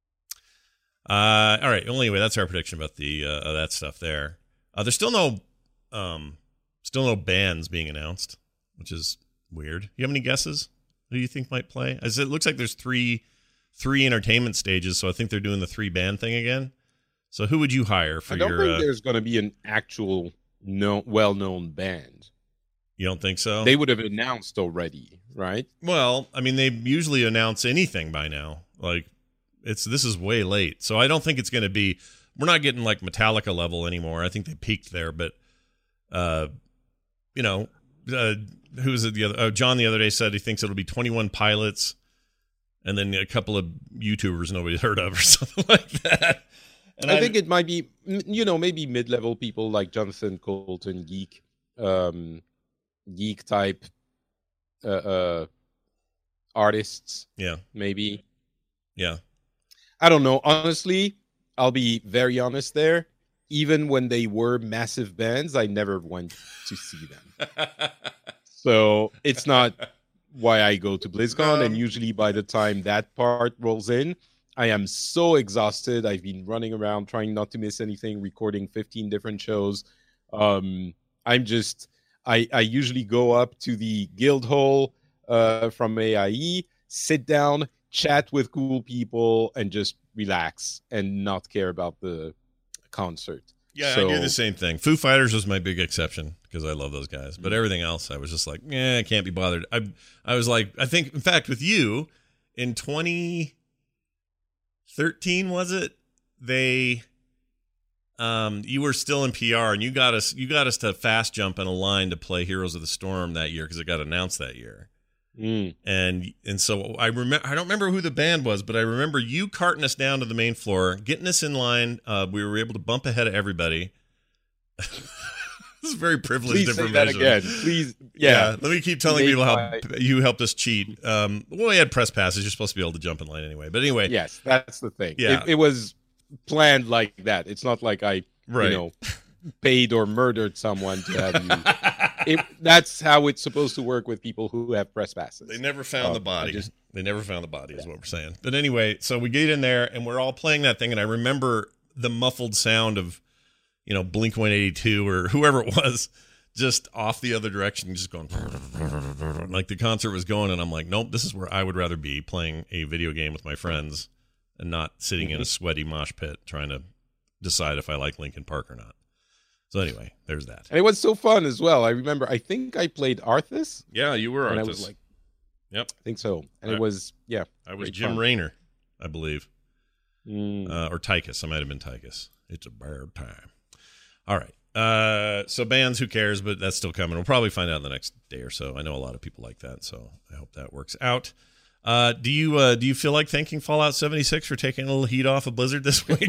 Uh, all right. Well, anyway, that's our prediction about the uh, that stuff there. Uh, there's still no, um, still no bands being announced, which is weird. You have any guesses? Who do you think might play? As it looks like there's three, three entertainment stages, so I think they're doing the three band thing again. So who would you hire for
I don't
your?
think
uh,
there's going to be an actual no well-known band.
You don't think so?
They would have announced already, right?
Well, I mean, they usually announce anything by now. Like, it's this is way late, so I don't think it's going to be. We're not getting like Metallica level anymore. I think they peaked there, but, uh, you know, uh, who was it the other? Oh, John the other day said he thinks it'll be twenty-one Pilots, and then a couple of YouTubers nobody's heard of or something like that. And
I, I think it might be, you know, maybe mid-level people like Jonathan Colton, geek, um, geek type uh, uh, artists.
Yeah,
maybe.
Yeah,
I don't know. Honestly, I'll be very honest there. Even when they were massive bands, I never went to see them. So it's not why I go to BlizzCon. Um, and usually by the time that part rolls in, I am so exhausted. I've been running around trying not to miss anything, recording fifteen different shows. Um, I'm just, I, I usually go up to the guild hall uh, from A I E, sit down, chat with cool people, and just relax and not care about the concert.
Yeah,
so,
I do the same thing. Foo Fighters was my big exception because I love those guys. But everything else, I was just like, yeah, I can't be bothered. I, I was like, I think, in fact, with you in twenty thirteen, was it? They, um, you were still in P R, and you got us, you got us to fast jump in a line to play Heroes of the Storm that year because it got announced that year.
Mm.
And and so I remember, I don't remember who the band was, but I remember you carting us down to the main floor, getting us in line. Uh, we were able to bump ahead of everybody. This is very privileged
Please say
information.
that again. Please, yeah.
yeah. Let me keep telling people how
my...
you helped us cheat. Um, well, we had press passes. You're supposed to be able to jump in line anyway. But anyway,
yes, that's the thing.
Yeah,
it, it was planned like that. It's not like I, right. you know, paid or murdered someone to have you. It, that's how it's supposed to work with people who have press passes.
They never found
um,
the body.
Just,
they never found the body, yeah. is what we're saying. But anyway, so we get in there and we're all playing that thing, and I remember the muffled sound of, you know, Blink one eighty-two or whoever it was, just off the other direction, just going like the concert was going, and I'm like, nope, this is where I would rather be, playing a video game with my friends and not sitting mm-hmm. in a sweaty mosh pit trying to decide if I like Linkin Park or not. So anyway, there's that.
And it was so fun as well. I remember, I think I played Arthas.
Yeah, you were Arthas.
And I was like,
yep,
I think so. And
I,
it was, yeah.
I was Jim fun. Raynor, I believe.
Mm.
Uh, or Tychus. I might have been Tychus. It's a bad time. All right. Uh, so bands, who cares? But that's still coming. We'll probably find out in the next day or so. I know a lot of people like that, so I hope that works out. Uh, do you uh, do you feel like thanking Fallout seventy-six for taking a little heat off of Blizzard this week?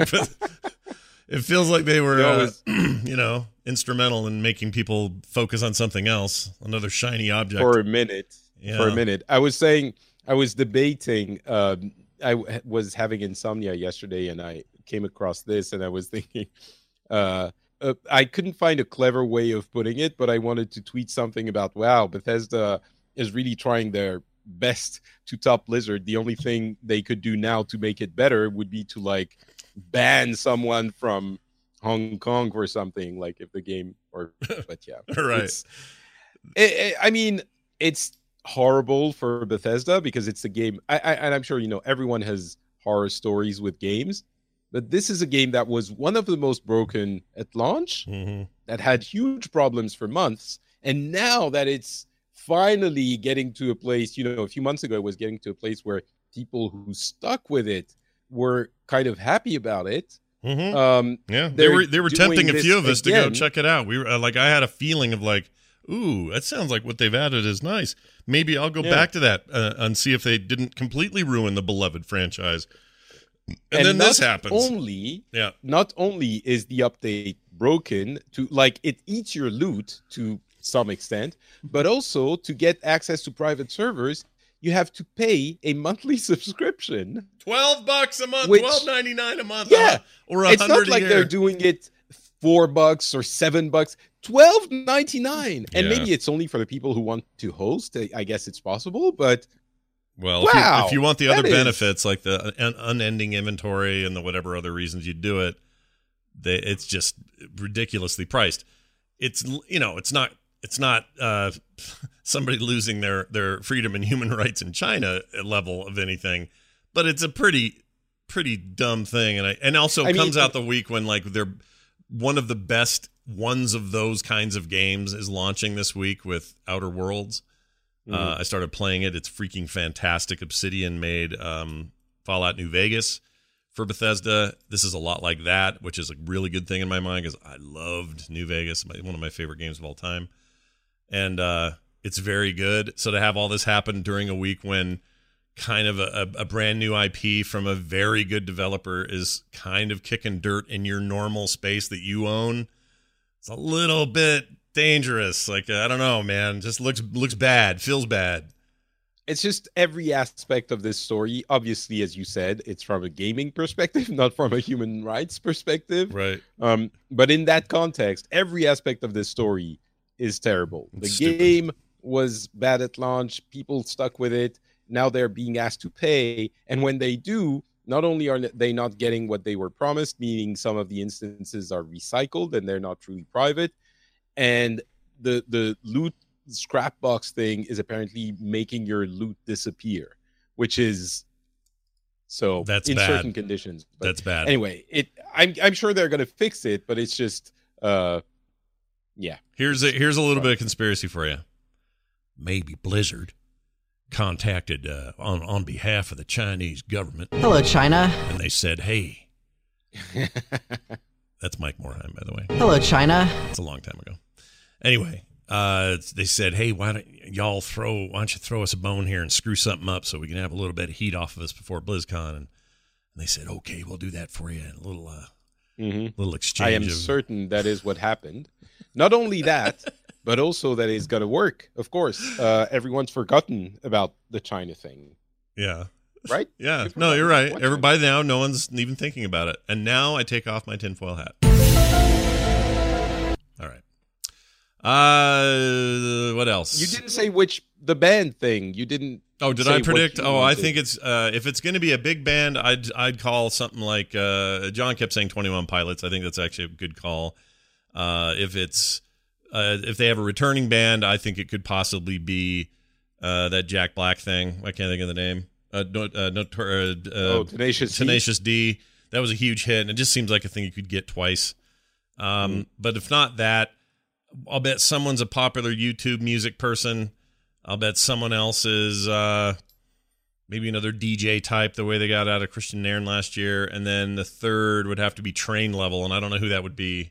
It feels like they were, uh, you know, instrumental in making people focus on something else, another shiny object.
For a minute.
Yeah.
For a minute. I was saying, I was debating, um, I w- was having insomnia yesterday, and I came across this, and I was thinking, uh, uh, I couldn't find a clever way of putting it, but I wanted to tweet something about, wow, Bethesda is really trying their best to top Blizzard. The only thing they could do now to make it better would be to, like, ban someone from Hong Kong or something, like if the game or but yeah
right
it's, it, it, I mean, it's horrible for Bethesda because it's a game I, I and I'm sure you know everyone has horror stories with games, but this is a game that was one of the most broken at launch,
mm-hmm.
that had huge problems for months, and now that it's finally getting to a place, you know, a few months ago it was getting to a place where people who stuck with it were kind of happy about it.
Mm-hmm.
Um,
yeah, they were they were tempting a few of us again. to go check it out. We were uh, like, I had a feeling of like, ooh, that sounds like what they've added is nice. Maybe I'll go yeah. back to that uh, and see if they didn't completely ruin the beloved franchise. And,
and
then this happens.
Only,
yeah.
Not only is the update broken to like it eats your loot to some extent, but also to get access to private servers, you have to pay a monthly subscription.
Twelve bucks a month,
Which-
twelve ninety nine a month.
Yeah,
or a
it's
hundred
not
a
like
year.
they're doing it four bucks or seven bucks. Twelve ninety nine, and
Yeah.
maybe it's only for the people who want to host. I- I guess it's possible, but
Well,
Wow,
if, you, if you want the other
that is-
benefits like the un- unending inventory and the whatever other reasons you do it, they, it's just ridiculously priced. It's you know, it's not it's not uh, somebody losing their their freedom and human rights in China level of anything, but it's a pretty pretty dumb thing, and I and also
I mean-
comes out the week when like they're one of the best ones of those kinds of games is launching this week with Outer Worlds. Uh, I started playing it. It's freaking fantastic. Obsidian made um, Fallout New Vegas for Bethesda. This is a lot like that, which is a really good thing in my mind because I loved New Vegas, my, one of my favorite games of all time. And uh, it's very good. So to have all this happen during a week when kind of a, a brand new I P from a very good developer is kind of kicking dirt in your normal space that you own, it's a little bit dangerous. Like, uh, I don't know, man. Just looks looks bad, feels bad.
it's just every aspect of this story. Obviously, as you said, it's from a gaming perspective, not from a human rights perspective.
Right.
Um, but in that context, every aspect of this story is terrible. The
It's stupid.
game was bad at launch. People stuck with it. Now they're being asked to pay. And when they do, not only are they not getting what they were promised, meaning some of the instances are recycled and they're not truly private, and the the loot scrap box thing is apparently making your loot disappear, which is so
That's
in
bad.
certain conditions. But
That's bad.
anyway, it I'm I'm sure they're going to fix it, but it's just uh yeah.
Here's a here's a little bit of conspiracy for you. Maybe Blizzard contacted uh, on on behalf of the Chinese government,
Hello, China.
and they said, "Hey," that's Mike Morheim, by the way.
Hello, China.
It's a long time ago. Anyway, uh, they said, "Hey, why don't y'all throw? Why don't you throw us a bone here and screw something up so we can have a little bit of heat off of us before BlizzCon?" And, and they said, "Okay, we'll do that for you." And a little uh,
Mhm.
little exchange.
I am
of,
certain that is what happened. Not only that, but also that it's going to work. Of course, uh, everyone's forgotten about the China thing,
Yeah.
right?
Yeah,
You've
no,
forgotten.
you're right.
What
Everybody now, no one's even thinking about it. And now I take off my tinfoil hat. All right. Uh, what else?
You didn't say which the band thing. You didn't.
Oh, did
say
I
what
predict?
you
Oh, I
wanted.
think it's uh, if it's going to be a big band, I'd I'd call something like uh, John kept saying twenty-one Pilots. I think that's actually a good call. Uh, if it's uh, if they have a returning band, I think it could possibly be uh, that Jack Black thing. I can't think of the name. Uh, no, uh, notor- uh,
Oh,
uh,
Tenacious D.
Tenacious D. That was a huge hit, and it just seems like a thing you could get twice. Um,
Mm.
But if not that, I'll bet someone's a popular YouTube music person. I'll bet someone else is uh, maybe another D J type, the way they got out of Christian Nairn last year. And then the third would have to be Train Level, and I don't know who that would be.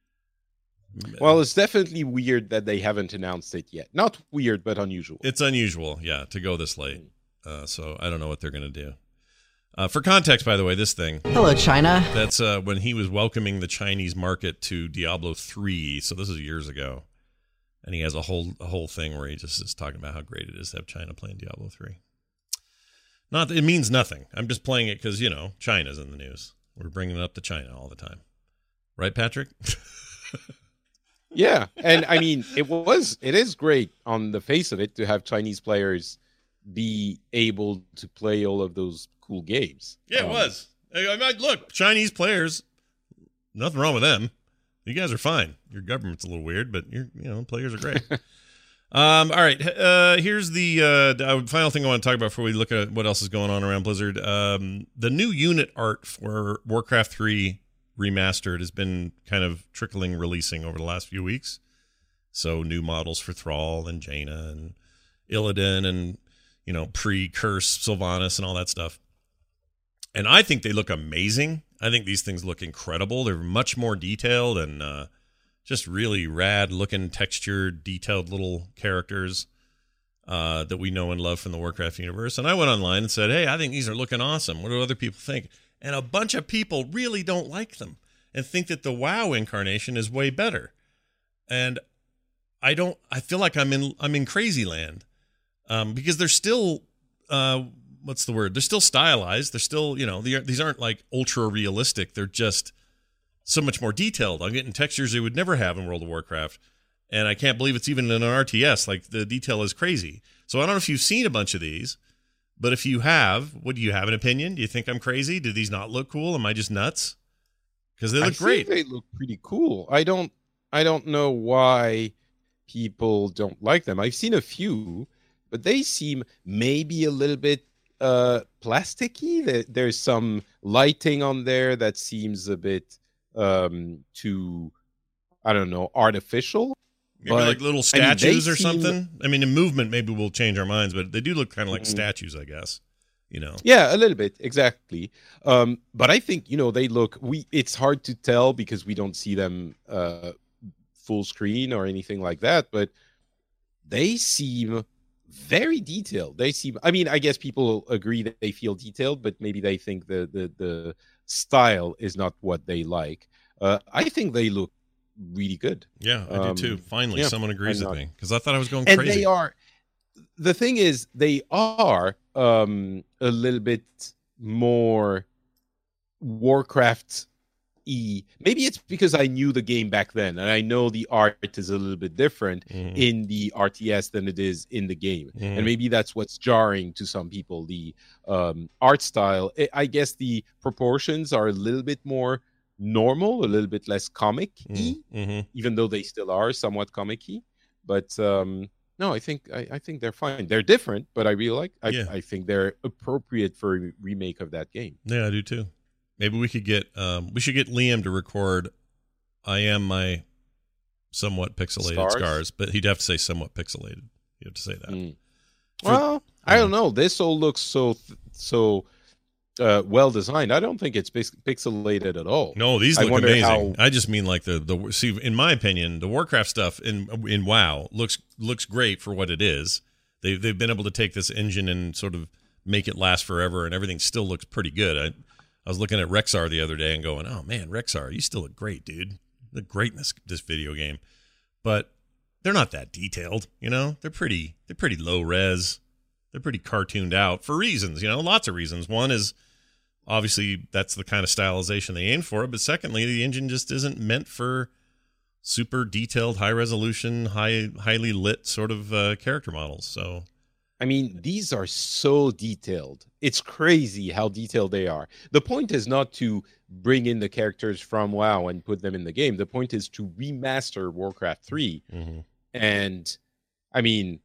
Well, it's definitely weird that they haven't announced it yet. Not weird, but unusual.
It's unusual, yeah, to go this late. Uh, so I don't know what they're going to do. Uh, for context, by the way, this thing,
Hello, China.
that's uh, when he was welcoming the Chinese market to Diablo three. So this is years ago. And he has a whole a whole thing where he just is talking about how great it is to have China playing Diablo three. Not that it means nothing. I'm just playing it because, you know, China's in the news. We're bringing it up to China all the time. Right, Patrick?
Yeah, and I mean, it was it is great on the face of it to have Chinese players be able to play all of those cool games.
Yeah, it
Um,
was. I I mean, look, Chinese players, nothing wrong with them. You guys are fine. Your government's a little weird, but your you know players are great. um, all right, uh, here's the uh, final thing I want to talk about before we look at what else is going on around Blizzard. Um, the new unit art for Warcraft three Remastered has been kind of trickling, releasing over the last few weeks. So new models for Thrall and Jaina and Illidan and you know pre-Curse Sylvanas and all that stuff. And I think they look amazing. I think these things look incredible. They're much more detailed and uh, just really rad-looking, textured, detailed little characters uh, that we know and love from the Warcraft universe. And I went online and said, hey, I think these are looking awesome. What do other people think? And a bunch of people really don't like them and think that the WoW incarnation is way better. And I don't. I feel like I'm in. I'm in crazy land, um, because they're still. Uh, what's the word? They're still stylized. They're still, you know, these aren't like ultra realistic. They're just so much more detailed. I'm getting textures they would never have in World of Warcraft, and I can't believe it's even in an R T S. Like, the detail is crazy. So I don't know if you've seen a bunch of these, but if you have, what do you have an opinion? Do you think I'm crazy? Do these not look cool? Am I just nuts? Because they look
I
great.
Think they look pretty cool. I don't. I don't know why people don't like them. I've seen a few, but they seem maybe a little bit uh plasticky. There's some lighting on there that seems a bit um too, I don't know, artificial.
Maybe
but,
like little statues I mean, or seem... something. I mean, in movement, maybe we'll change our minds, but they do look kind of like mm-hmm. statues, I guess. You know.
Yeah, a little bit, exactly. Um, but I think, you know, they look. We it's hard to tell because we don't see them uh, full screen or anything like that. But they seem very detailed. They seem. I mean, I guess people agree that they feel detailed, but maybe they think the the the style is not what they like. Uh, I think they look really good.
Yeah, I
um,
do too. Finally,
yeah,
someone agrees with
not.
me, because I thought I was going
and
crazy.
And they are. The thing is, they are um, a little bit more Warcraft E. Maybe it's because I knew the game back then, and I know the art is a little bit different mm-hmm. in the R T S than it is in the game, mm-hmm. and maybe that's what's jarring to some people. The um, art style, I guess, the proportions are a little bit more normal, a little bit less comic-y,
mm-hmm.
even though they still are somewhat comic-y. But um, no, I think I, I think they're fine. They're different, but I really like. I,
yeah.
I think they're appropriate for a remake of that game.
Yeah, I do too. Maybe we could get um, we should get Liam to record "I Am My Somewhat Pixelated Scars, Scars," but he'd have to say "somewhat pixelated." You have to say that.
Mm.
For,
well, I don't know. This all looks so so uh, well designed. I don't think it's pix- pixelated at all.
No, these
I
look
wonder
amazing.
how...
I just mean like the the see. In my opinion, the Warcraft stuff in in WoW looks looks great for what it is. They they've been able to take this engine and sort of make it last forever, and everything still looks pretty good. I, I was looking at Rexar the other day and going, "Oh man, Rexar, you still look great, dude. You look great in this this video game." But they're not that detailed, you know. They're pretty they're pretty low res. They're pretty cartooned out for reasons, you know, lots of reasons. One is obviously that's the kind of stylization they aim for, but secondly, the engine just isn't meant for super detailed, high resolution, high highly lit sort of uh, character models. So
I mean, these are so detailed. It's crazy how detailed they are. The point is not to bring in the characters from WoW and put them in the game. The point is to remaster Warcraft three.
Mm-hmm.
And, I mean,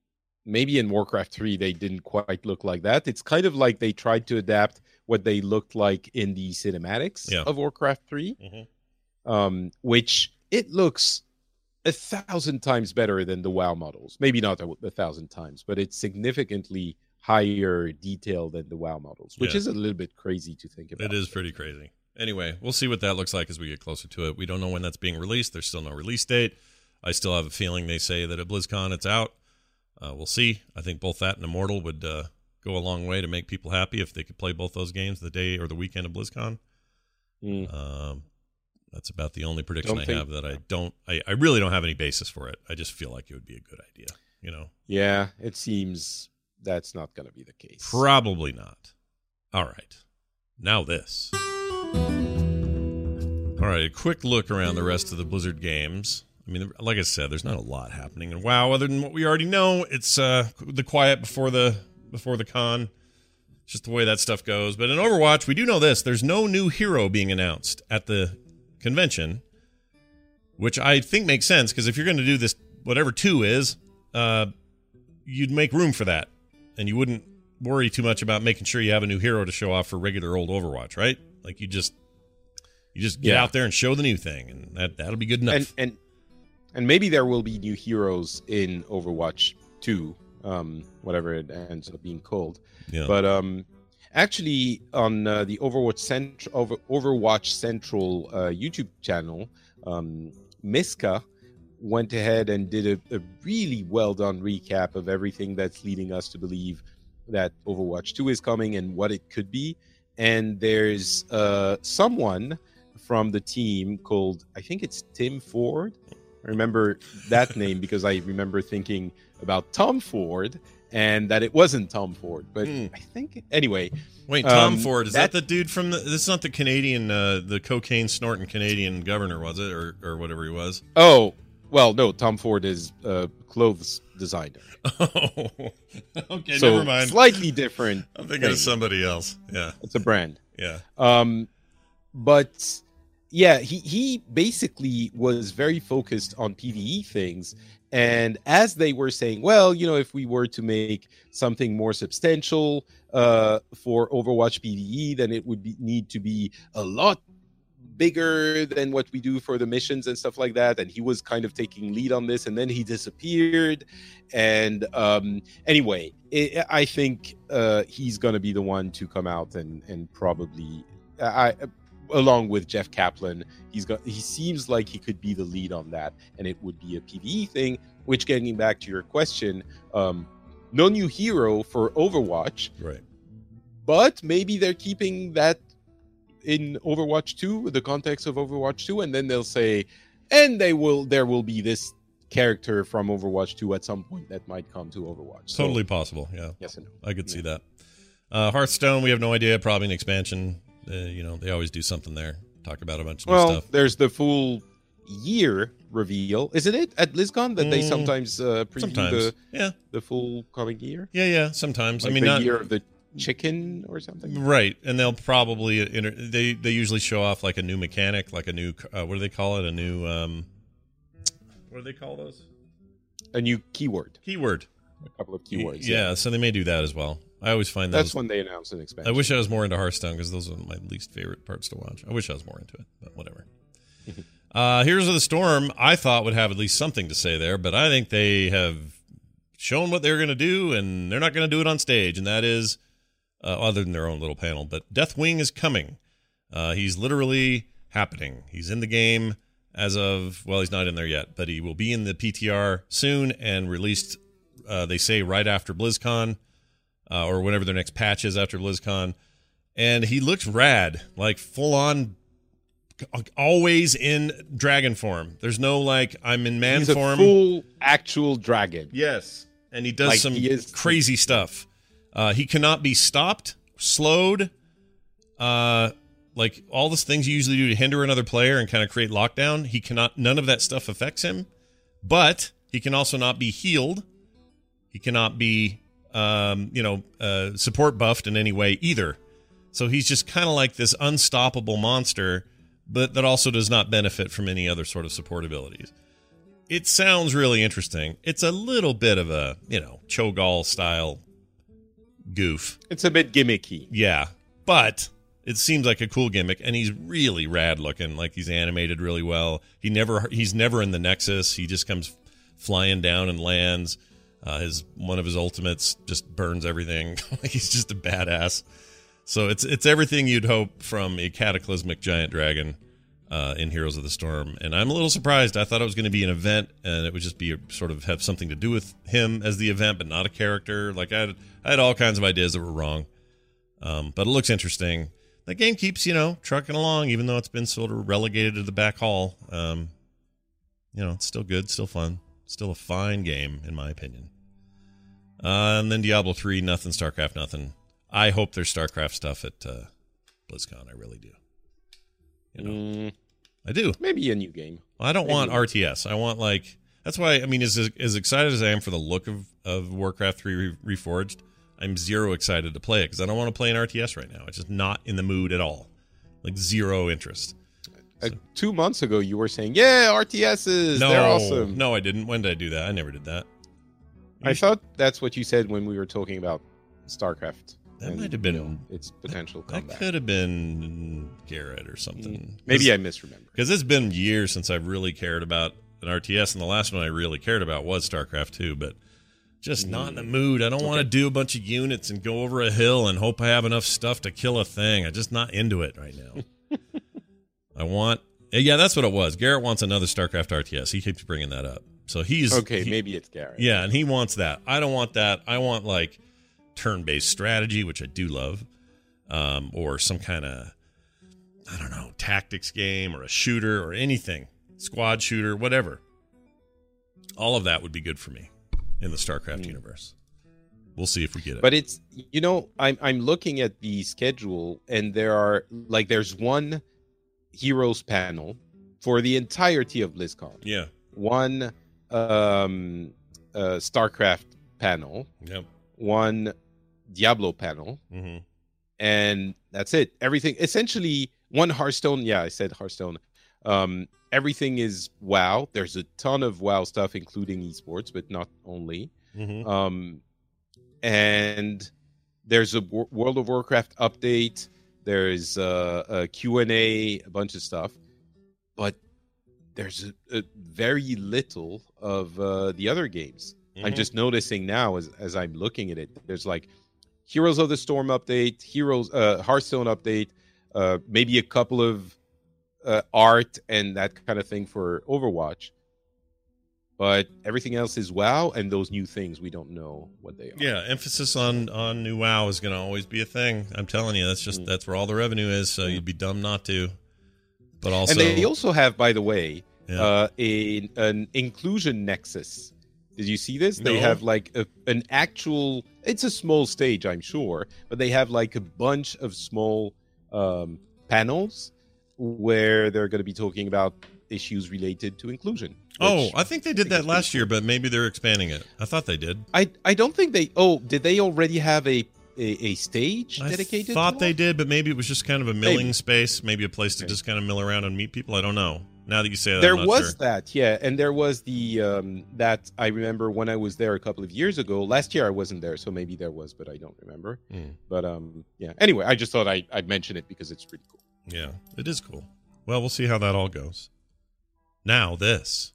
maybe in Warcraft three they didn't quite look like that. It's kind of like they tried to adapt what they looked like in the cinematics
yeah.
of Warcraft three,
mm-hmm.
um, which it looks a thousand times better than the WoW models. Maybe not a, a thousand times, but it's significantly higher detail than the WoW models, which
yeah.
is a little bit crazy to think about.
It is pretty crazy. Anyway, we'll see what that looks like as we get closer to it. We don't know when that's being released. There's still no release date. I still have a feeling they say that at BlizzCon it's out. Uh, we'll see. I think both that and Immortal would uh, go a long way to make people happy if they could play both those games the day or the weekend of BlizzCon.
Mm.
Um, that's about the only prediction
Don't
I
think-
have that I don't. I, I really don't have any basis for it. I just feel like it would be a good idea. You know,
Yeah, it seems that's not going to be the case.
probably not. All right, now this. All right, a quick look around the rest of the Blizzard games. I mean, like I said, there's not a lot happening in WoW other than what we already know. It's uh, the quiet before the before the con. It's just the way that stuff goes. But in Overwatch, we do know this: there's no new hero being announced at the convention, which I think makes sense because if you're going to do this, whatever two is, uh, you'd make room for that, and you wouldn't worry too much about making sure you have a new hero to show off for regular old Overwatch, right? Like you just you just get
Yeah.
out there and show the new thing, and that that'll be good enough.
And and and maybe there will be new heroes in Overwatch two, um, whatever it ends up being called.
yeah.
But um, actually, on uh, the Overwatch Central Over, Overwatch Central uh, YouTube channel, um, Miska went ahead and did a, a really well done recap of everything that's leading us to believe that Overwatch two is coming and what it could be. And there's uh, someone from the team called, I think it's Tim Ford I remember that name because I remember thinking about Tom Ford and that it wasn't Tom Ford. But
Mm.
I think anyway.
Wait, Tom
um,
Ford, is that,
that
the dude from the, this is not the Canadian, uh, the cocaine snorting Canadian governor, was it? Or, or whatever he was?
Oh, well, no, Tom Ford is a clothes designer.
Oh, okay,
So
never mind.
slightly different.
I'm thinking
thing.
of somebody else. Yeah,
It's a brand.
yeah.
Um, but yeah, he, he basically was very focused on PvE things. And as they were saying, well, you know, if we were to make something more substantial uh, for Overwatch PvE, then it would be, need to be a lot bigger than what we do for the missions and stuff like that. And he was kind of taking lead on this, and then he disappeared. And um, anyway, it, I think uh, he's going to be the one to come out and and probably, I, along with Jeff Kaplan, he's got. He seems like he could be the lead on that, and it would be a PvE thing. Which, getting back to your question, um, no new hero for Overwatch,
Right.
but maybe they're keeping that in Overwatch two, with the context of Overwatch two, and then they'll say, and they will, there will be this character from Overwatch two at some point that might come to Overwatch. So,
Totally possible. Yeah.
yes and no.
I could see that. Uh, Hearthstone, we have no idea. Probably an expansion. Uh, you know, they always do something there. Talk about a bunch of new
Well,
stuff.
there's the full year reveal, isn't it, at BlizzCon that they
Mm,
sometimes uh, preview
Sometimes.
the
Yeah.
the full coming year?
Yeah, yeah. Sometimes.
Like
I mean,
the
not
year of the chicken or something.
right. And they'll probably inter- they they usually show off like a new mechanic, like a new uh, what do they call it? A new um, what do they call those?
A new keyword,
Keyword.
a couple of keywords.
Yeah, so they may do that as well. I always find those.
That's when they announce an expansion.
I wish I was more into Hearthstone because those are my least favorite parts to watch. I wish I was more into it, but whatever. uh, Heroes of the Storm, I thought would have at least something to say there, but I think they have shown what they're going to do, and they're not going to do it on stage, and that is, uh, other than their own little panel, but Deathwing is coming. Uh, he's literally happening. He's in the game as of, well, he's not in there yet, but he will be in the P T R soon and released, uh, they say, right after BlizzCon. Uh, or whenever their next patch is after BlizzCon. And he looks rad, like full on, always in dragon form. There's no like, I'm in man
He's
form.
a full actual dragon.
Yes. And he does
Like,
some
he is-
crazy stuff. Uh, he cannot be stopped, slowed, uh, like all those things you usually do to hinder another player and kind of create lockdown. He cannot, none of that stuff affects him. But he can also not be healed. He cannot be Um, you know, uh, support buffed in any way either. So he's just kind of like this unstoppable monster, but that also does not benefit from any other sort of support abilities. It sounds really interesting. It's a little bit of a, you know, Cho'Gall style goof.
It's a bit gimmicky.
Yeah, but it seems like a cool gimmick, and he's really rad looking. Like he's animated really well. He never, he's never in the Nexus. He just comes flying down and lands. Uh, his one of his ultimates just burns everything. He's just a badass. So it's it's everything you'd hope from a cataclysmic giant dragon uh, in Heroes of the Storm. And I'm a little surprised. I thought it was going to be an event, and it would just be a, sort of have something to do with him as the event, but not a character. Like I had, I had all kinds of ideas that were wrong. Um, but it looks interesting. That game keeps, you know, trucking along, even though it's been sort of relegated to the back hall. Um, you know, it's still good, still fun, still a fine game, in my opinion. Uh, and then Diablo three, nothing. StarCraft, nothing. I hope there's StarCraft stuff at uh, BlizzCon. I really do. You know,
Mm,
I do.
maybe a new game.
I don't
maybe.
want R T S. I want like that's why. I mean, as as excited as I am for the look of of Warcraft three Re- Reforged, I'm zero excited to play it because I don't want to play an R T S right now. It's just not in the mood at all. Like zero interest.
Uh, two months ago, you were saying, "Yeah, R T Ss,
No,
they're awesome."
no, I didn't. When did I do that? I never did that.
I thought that's what you said when we were talking about StarCraft.
That
and,
might have been-
you know, its potential
That
comeback.
could have been Garrett or something.
Maybe I misremember.
Because it's been years since I've really cared about an R T S, and the last one I really cared about was StarCraft two, but just not in the mood. I don't want to do a bunch of units and go over a hill and hope I have enough stuff to kill a thing. I'm just not into it right now. I want... Yeah, that's what it was. Garrett wants another StarCraft R T S. He keeps bringing that up. So he's...
Okay,
he-
maybe it's Garrett.
Yeah, and he wants that. I don't want that. I want, like, turn-based strategy, which I do love, um, or some kind of, I don't know, tactics game or a shooter or anything, squad shooter, whatever. All of that would be good for me in the StarCraft mm. universe. We'll see if we get it.
But it's, you know, I'm I'm looking at the schedule, and there are like there's one Heroes panel for the entirety of BlizzCon.
Yeah.
One um, uh, StarCraft panel.
Yep.
One Diablo panel.
Mm-hmm.
And that's it. Everything essentially one Hearthstone. Yeah, I said Hearthstone. Um, everything is WoW. There's a ton of WoW stuff, including esports, but not only.
Mm-hmm.
Um, and there's a w- World of Warcraft update. There's a, a Q and A, a bunch of stuff, but there's a, a very little of uh, the other games. Mm-hmm. I'm just noticing now as as I'm looking at it. There's like Heroes of the Storm update, Heroes uh, Hearthstone update, uh, maybe a couple of uh, art and that kind of thing for Overwatch. But everything else is WoW, and those new things, we don't know what they are.
Yeah, emphasis on, on new WoW is going to always be a thing. I'm telling you, that's just mm. that's where all the revenue is, so mm. you'd be dumb not to. But also,
and they also have, by the way,
yeah.
uh, a, an inclusion nexus. Did you see this?
No.
They have like a, an actual, it's a small stage, I'm sure, but they have like a bunch of small um, panels where they're going to be talking about issues related to inclusion.
Oh, I think they did that last year, but maybe they're expanding it. I thought they did.
I I don't think they. Oh, did they already have a a, a stage dedicated?
I thought
to
they
that?
did, but maybe it was just kind of a milling
maybe.
space, maybe a place to
okay.
just kind of mill around and meet people. I don't know. Now that you say that,
there
I'm not
was
sure.
that, yeah, and there was the um, that I remember when I was there a couple of years ago. Last year I wasn't there, so maybe there was, but I don't remember.
Mm.
But um, yeah. Anyway, I just thought I, I'd mention it because it's pretty cool.
Yeah, it is cool. Well, we'll see how that all goes. Now this.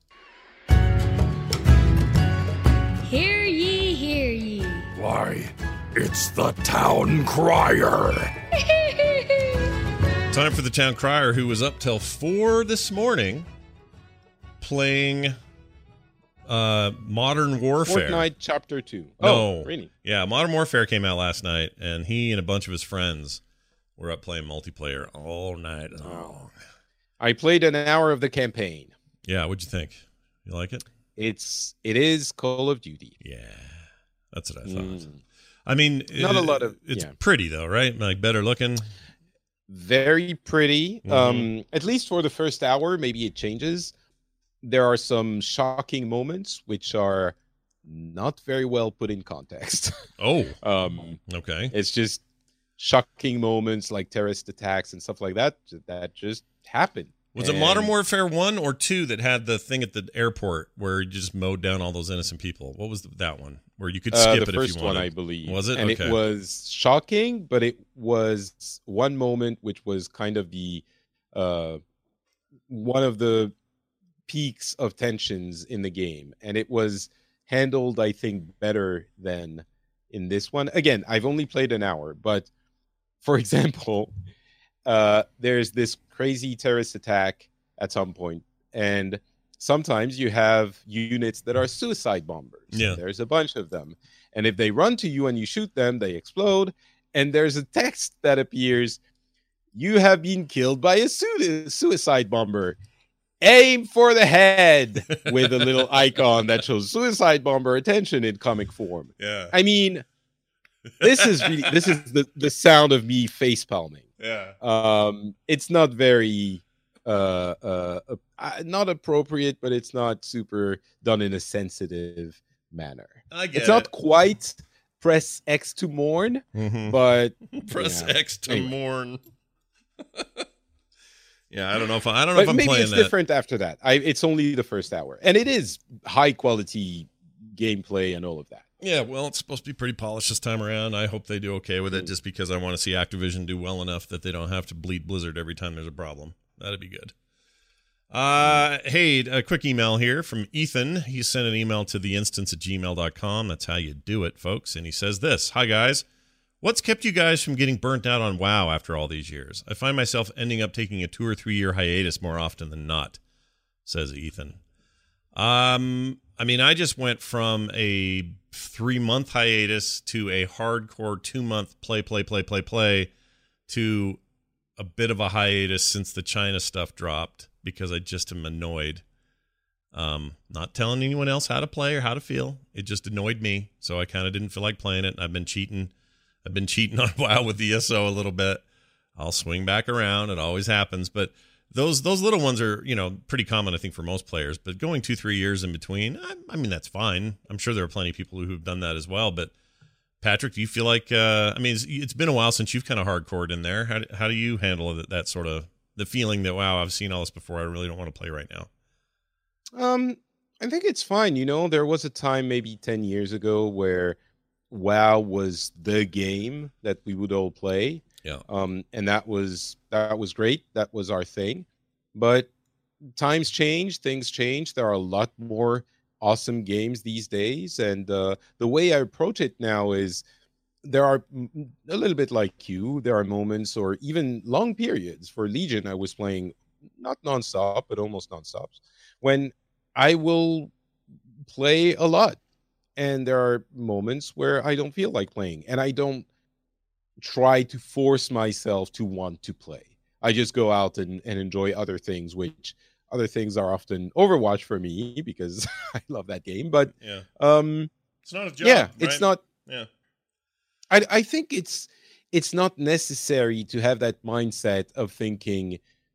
Hear ye, hear ye.
Why, it's the town crier.
Time for the town crier, who was up till four this morning playing uh, Modern Warfare.
Fortnite Chapter two.
No.
Oh, really?
Yeah, Modern Warfare came out last night, and he and a bunch of his friends were up playing multiplayer all night long.
I played an hour of the campaign.
Yeah, what'd you think? You like it?
It's it is Call of Duty.
Yeah, that's what I thought.
Mm.
I mean,
not
it,
a lot of.
It's
yeah.
pretty though, right? Like better looking.
Very pretty.
Mm-hmm.
Um, at least for the first hour. Maybe it changes. There are some shocking moments which are not very well put in context.
Oh,
um,
okay.
It's just shocking moments like terrorist attacks and stuff like that that just happen.
Was
and...
it Modern Warfare one or two that had the thing at the airport where you just mowed down all those innocent people? What was the, that one where you could skip
uh,
it if
the
you wanted?
first one, I believe.
Was it?
And
okay.
it was shocking, but it was one moment which was kind of the uh, one of the peaks of tensions in the game, and it was handled, I think, better than in this one. Again, I've only played an hour, but for example, uh, there's this crazy terrorist attack at some point, and sometimes you have units that are suicide bombers.
Yeah.
There's a bunch of them, and if they run to you and you shoot them, they explode, and there's a text that appears: you have been killed by a su- suicide bomber. Aim for the head, with a little icon that shows suicide bomber attention in comic form.
Yeah.
I mean, this is really, this is the, the sound of me face palming.
Yeah.
Um, it's not very uh, uh, uh, not appropriate, but it's not super done in a sensitive manner.
I get
it's
it.
not quite press X to mourn,
Mm-hmm.
but
press
yeah.
X to
Anyway.
mourn. Yeah, I don't know if I, I don't know
But
if I'm
maybe
playing
it's
that.
different after that. I, it's only the first hour, and it is high quality gameplay and all of that.
Yeah, well, it's supposed to be pretty polished this time around. I hope they do okay with it,
Mm.
just because I want to see Activision do well enough that they don't have to bleed Blizzard every time there's a problem. That'd be good. Uh, hey, a quick email here from Ethan. He sent an email to the instance at gmail dot com. That's how you do it, folks. And he says this: Hi, guys. What's kept you guys from getting burnt out on WoW after all these years? I find myself ending up taking a two or three year hiatus more often than not, says Ethan. Um, I mean, I just went from a three month hiatus to a hardcore two month play, play, play, play, play to a bit of a hiatus since the China stuff dropped because I just am annoyed Um, not telling anyone else how to play or how to feel. It just annoyed me, so I kind of didn't feel like playing it. I've been cheating. I've been cheating on WoW with E S O a little bit. I'll swing back around. It always happens, but those those little ones are, you know, pretty common, I think, for most players. But going two, three years in between, I, I mean, that's fine. I'm sure there are plenty of people who've done that as well. But Patrick, do you feel like? Uh, I mean, it's, it's been a while since you've kind of hardcored in there. How how do you handle that, that sort of the feeling that, wow, I've seen all this before. I really don't want to play right now.
Um, I think it's fine. You know, there was a time maybe ten years ago where WoW was the game that we would all play.
Yeah.
Um, and that was that was great. That was our thing. But times change, things change. There are a lot more awesome games these days, and uh, the way I approach it now is there are a little bit like you. There are moments or even long periods. For Legion, I was playing not nonstop, but almost nonstop, when I will play a lot. And there are moments where I don't feel like playing, and I don't try to force myself to want to play. I just go out and, and enjoy other things, which other things are often Overwatch for me because I love that game. But
yeah,
um,
it's not a job.
Yeah,
right?
it's not.
Yeah,
I I think it's it's not necessary to have that mindset of thinking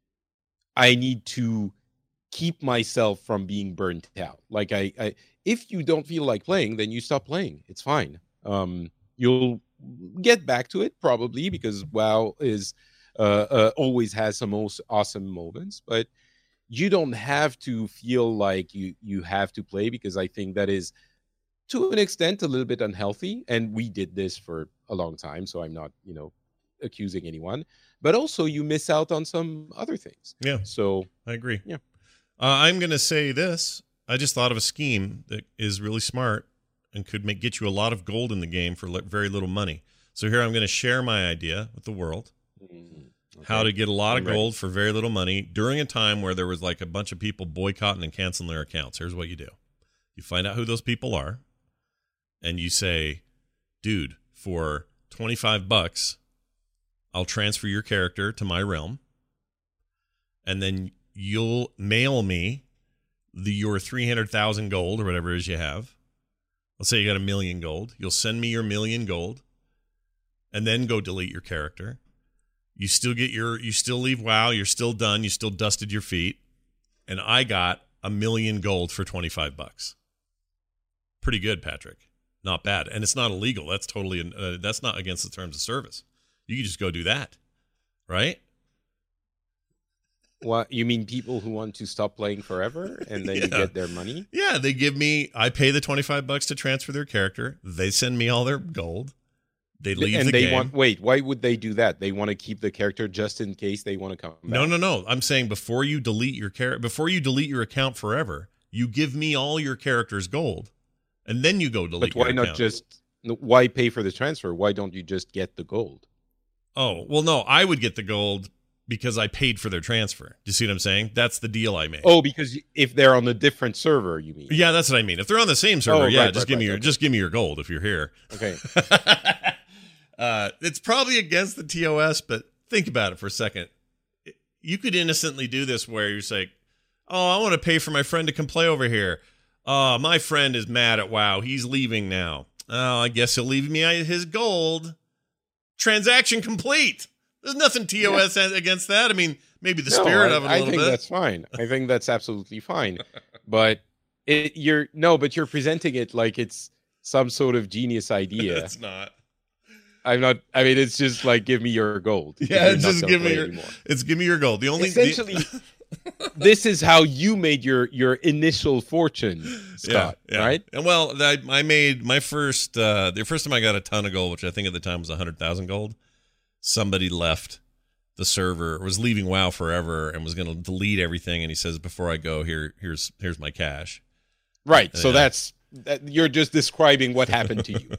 I need to keep myself from being burnt out. Like I, I if you don't feel like playing, then you stop playing. It's fine. Um, you'll get back to it probably because WoW is uh, uh, always has some most awesome moments, but you don't have to feel like you you have to play, because I think that is to an extent a little bit unhealthy. And we did this for a long time, so I'm not, you know, accusing anyone. But also you miss out on some other things.
Yeah.
So
I agree.
Yeah.
Uh, I'm going to say this. I just thought of a scheme that is really smart and could make get you a lot of gold in the game for li- very little money. So here I'm going to share my idea with the world.
Mm, okay.
How to get a lot
I'm
of
ready.
gold for very little money during a time where there was like a bunch of people boycotting and canceling their accounts. Here's what you do. You find out who those people are, and you say, dude, for twenty-five bucks, I'll transfer your character to my realm, and then you'll mail me the your three hundred thousand gold or whatever it is you have. Let's say you got a million gold. You'll send me your million gold, and then go delete your character. You still get your, you still leave WoW. You're still done. You still dusted your feet, and I got a million gold for twenty-five bucks. Pretty good, Patrick. Not bad, and it's not illegal. That's totally, uh, that's not against the terms of service. You can just go do that, right?
What you mean? People who want to stop playing forever and then
Yeah.
you get their money?
Yeah, they give me, I pay the twenty-five bucks to transfer their character. They send me all their gold. They leave
and
the
they
game.
want wait, why would they do that? They want to keep the character just in case they want to come back.
No, no, no. I'm saying before you delete your character, before you delete your account forever, you give me all your character's gold, and then you go delete
But why
your
not
account.
just why pay for the transfer? Why don't you just get the gold?
Oh, well, no, I would get the gold because I paid for their transfer. Do you see what I'm saying? That's the deal I made.
Oh, because if they're on a different server, you mean?
Yeah, that's what I mean. If they're on the same server,
Oh,
yeah,
right,
just
right,
give me
right,
your
okay.
just give me your gold if you're here.
Okay.
uh, it's probably against the T O S, but think about it for a second. You could innocently do this where you're like, "Oh, I want to pay for my friend to come play over here. Oh, my friend is mad at WoW. He's leaving now. Oh, I guess he'll leave me his gold. Transaction complete. There's nothing T O S has against that. I mean, maybe the
No,
spirit
I,
of it a
I
little
think
bit.
that's fine. I think that's absolutely fine. But it, you're no, but you're presenting it like it's some sort of genius idea.
It's not.
I'm not. I mean, it's just like give me your gold. if
Yeah,
you're
it's
not
just
gonna
give me
play
your.
anymore.
It's give me your gold. The only
Essentially,
the-
this is how you made your your initial fortune, Scott.
Yeah, yeah.
Right?
And well, I, I made my first. Uh, the first time I got a ton of gold, which I think at the time was a hundred thousand gold. Somebody left the server, was leaving WoW forever, and was going to delete everything. And he says, "Before I go, here, here's here's my cash."
Right. So
Yeah.
that's that, you're just describing what happened to you.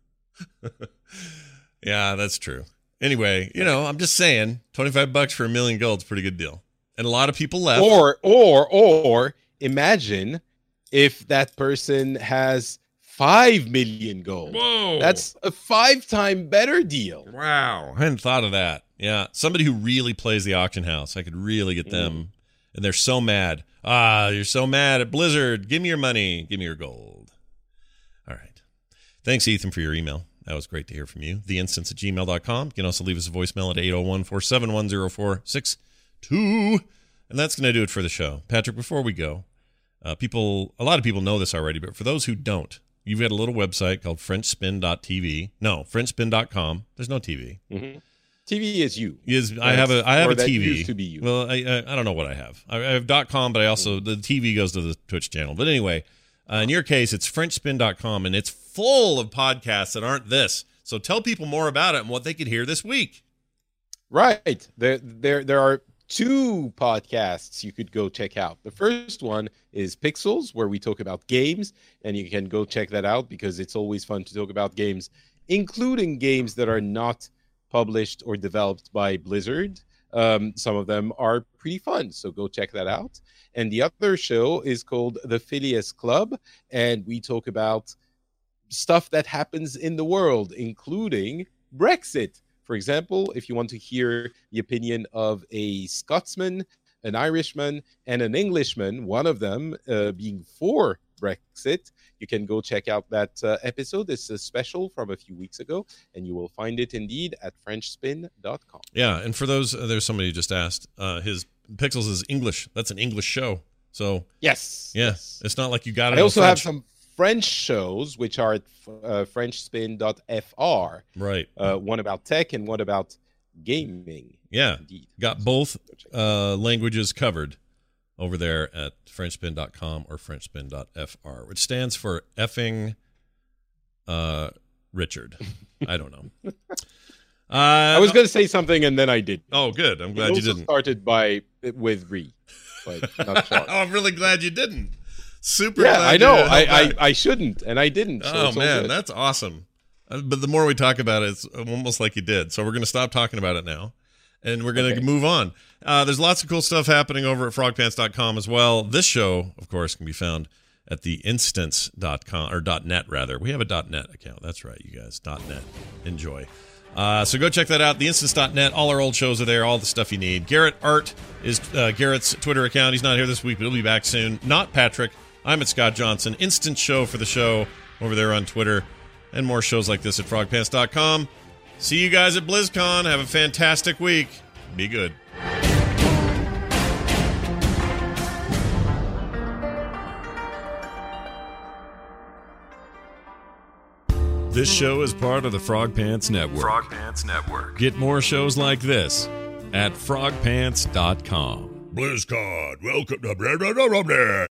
Yeah, that's true. Anyway, you know, I'm just saying, twenty-five bucks for a million gold's a pretty good deal. And a lot of people left.
Or or or imagine if that person has five million gold.
Whoa.
That's a five time better deal.
Wow. I hadn't thought of that. Yeah. Somebody who really plays the auction house. I could really get them. And they're so mad. Ah, you're so mad at Blizzard. Give me your money. Give me your gold. All right. Thanks, Ethan, for your email. That was great to hear from you. the instance at gmail dot com. You can also leave us a voicemail at eight oh one, four seven one, oh four six two. And that's going to do it for the show. Patrick, before we go, uh, people, a lot of people know this already, but for those who don't, you've got a little website called french spin dot t v. No, french spin dot com. There's no T V.
Mm-hmm. T V is you.
Is I have a I have
or
a
that
T V.
Used to be you.
Well, I, I I don't know what I have. I, I have .com, but I also the T V goes to the Twitch channel. But anyway, uh, in your case, it's french spin dot com, and it's full of podcasts that aren't this. So tell people more about it and what they could hear this week.
Right. There there there are two podcasts you could go check out. The first one is Pixels, where we talk about games, and you can go check that out because it's always fun to talk about games, including games that are not published or developed by Blizzard. Um, some of them are pretty fun, so go check that out. And the other show is called The Phileas Club, and we talk about stuff that happens in the world, including Brexit. For example, if you want to hear the opinion of a Scotsman, an Irishman, and an Englishman, one of them uh, being for Brexit, you can go check out that uh, episode. It's a special from a few weeks ago, and you will find it indeed at french spin dot com.
Yeah, and for those, uh, there's somebody who just asked, uh, his Pixels is English. That's an English show. So,
yes.
Yeah,
yes.
It's not like you got it
I also have
French.
some French shows, which are at uh, french spin dot f r.
Right.
Uh, one about tech and one about gaming.
Yeah.
Indeed.
Got both uh, languages covered over there at french spin dot com or french spin dot f r, which stands for effing uh, Richard. I don't know. Uh,
I was going to say something and then I did.
Oh, good. I'm glad
it
you
also
didn't.
Started by with re, but not Sean.
Oh, I'm really glad you didn't. Super.
Yeah,
glad
I know.
you
I,
didn't.
I I shouldn't, and I didn't. So
Oh
it's all
man,
good.
that's awesome. Uh, But the more we talk about it, it's almost like you did. So we're going to stop talking about it now, and we're going to
Okay.
move on. Uh, there's lots of cool stuff happening over at frog pants dot com as well. This show, of course, can be found at the instance dot com or .net rather. We have a .net account. That's right, you guys. .net. Enjoy. Uh, so go check that out. the instance dot net. All our old shows are there. All the stuff you need. Garrett Art is uh, Garrett's Twitter account. He's not here this week, but he'll be back soon. Not Patrick. I'm at Scott Johnson. Instant show for the show over there on Twitter. And more shows like this at frog pants dot com. See you guys at BlizzCon. Have a fantastic week. Be good. This show is part of the Frog Pants Network.
Frog Pants Network.
Get more shows like this at frog pants dot com.
BlizzCon, welcome to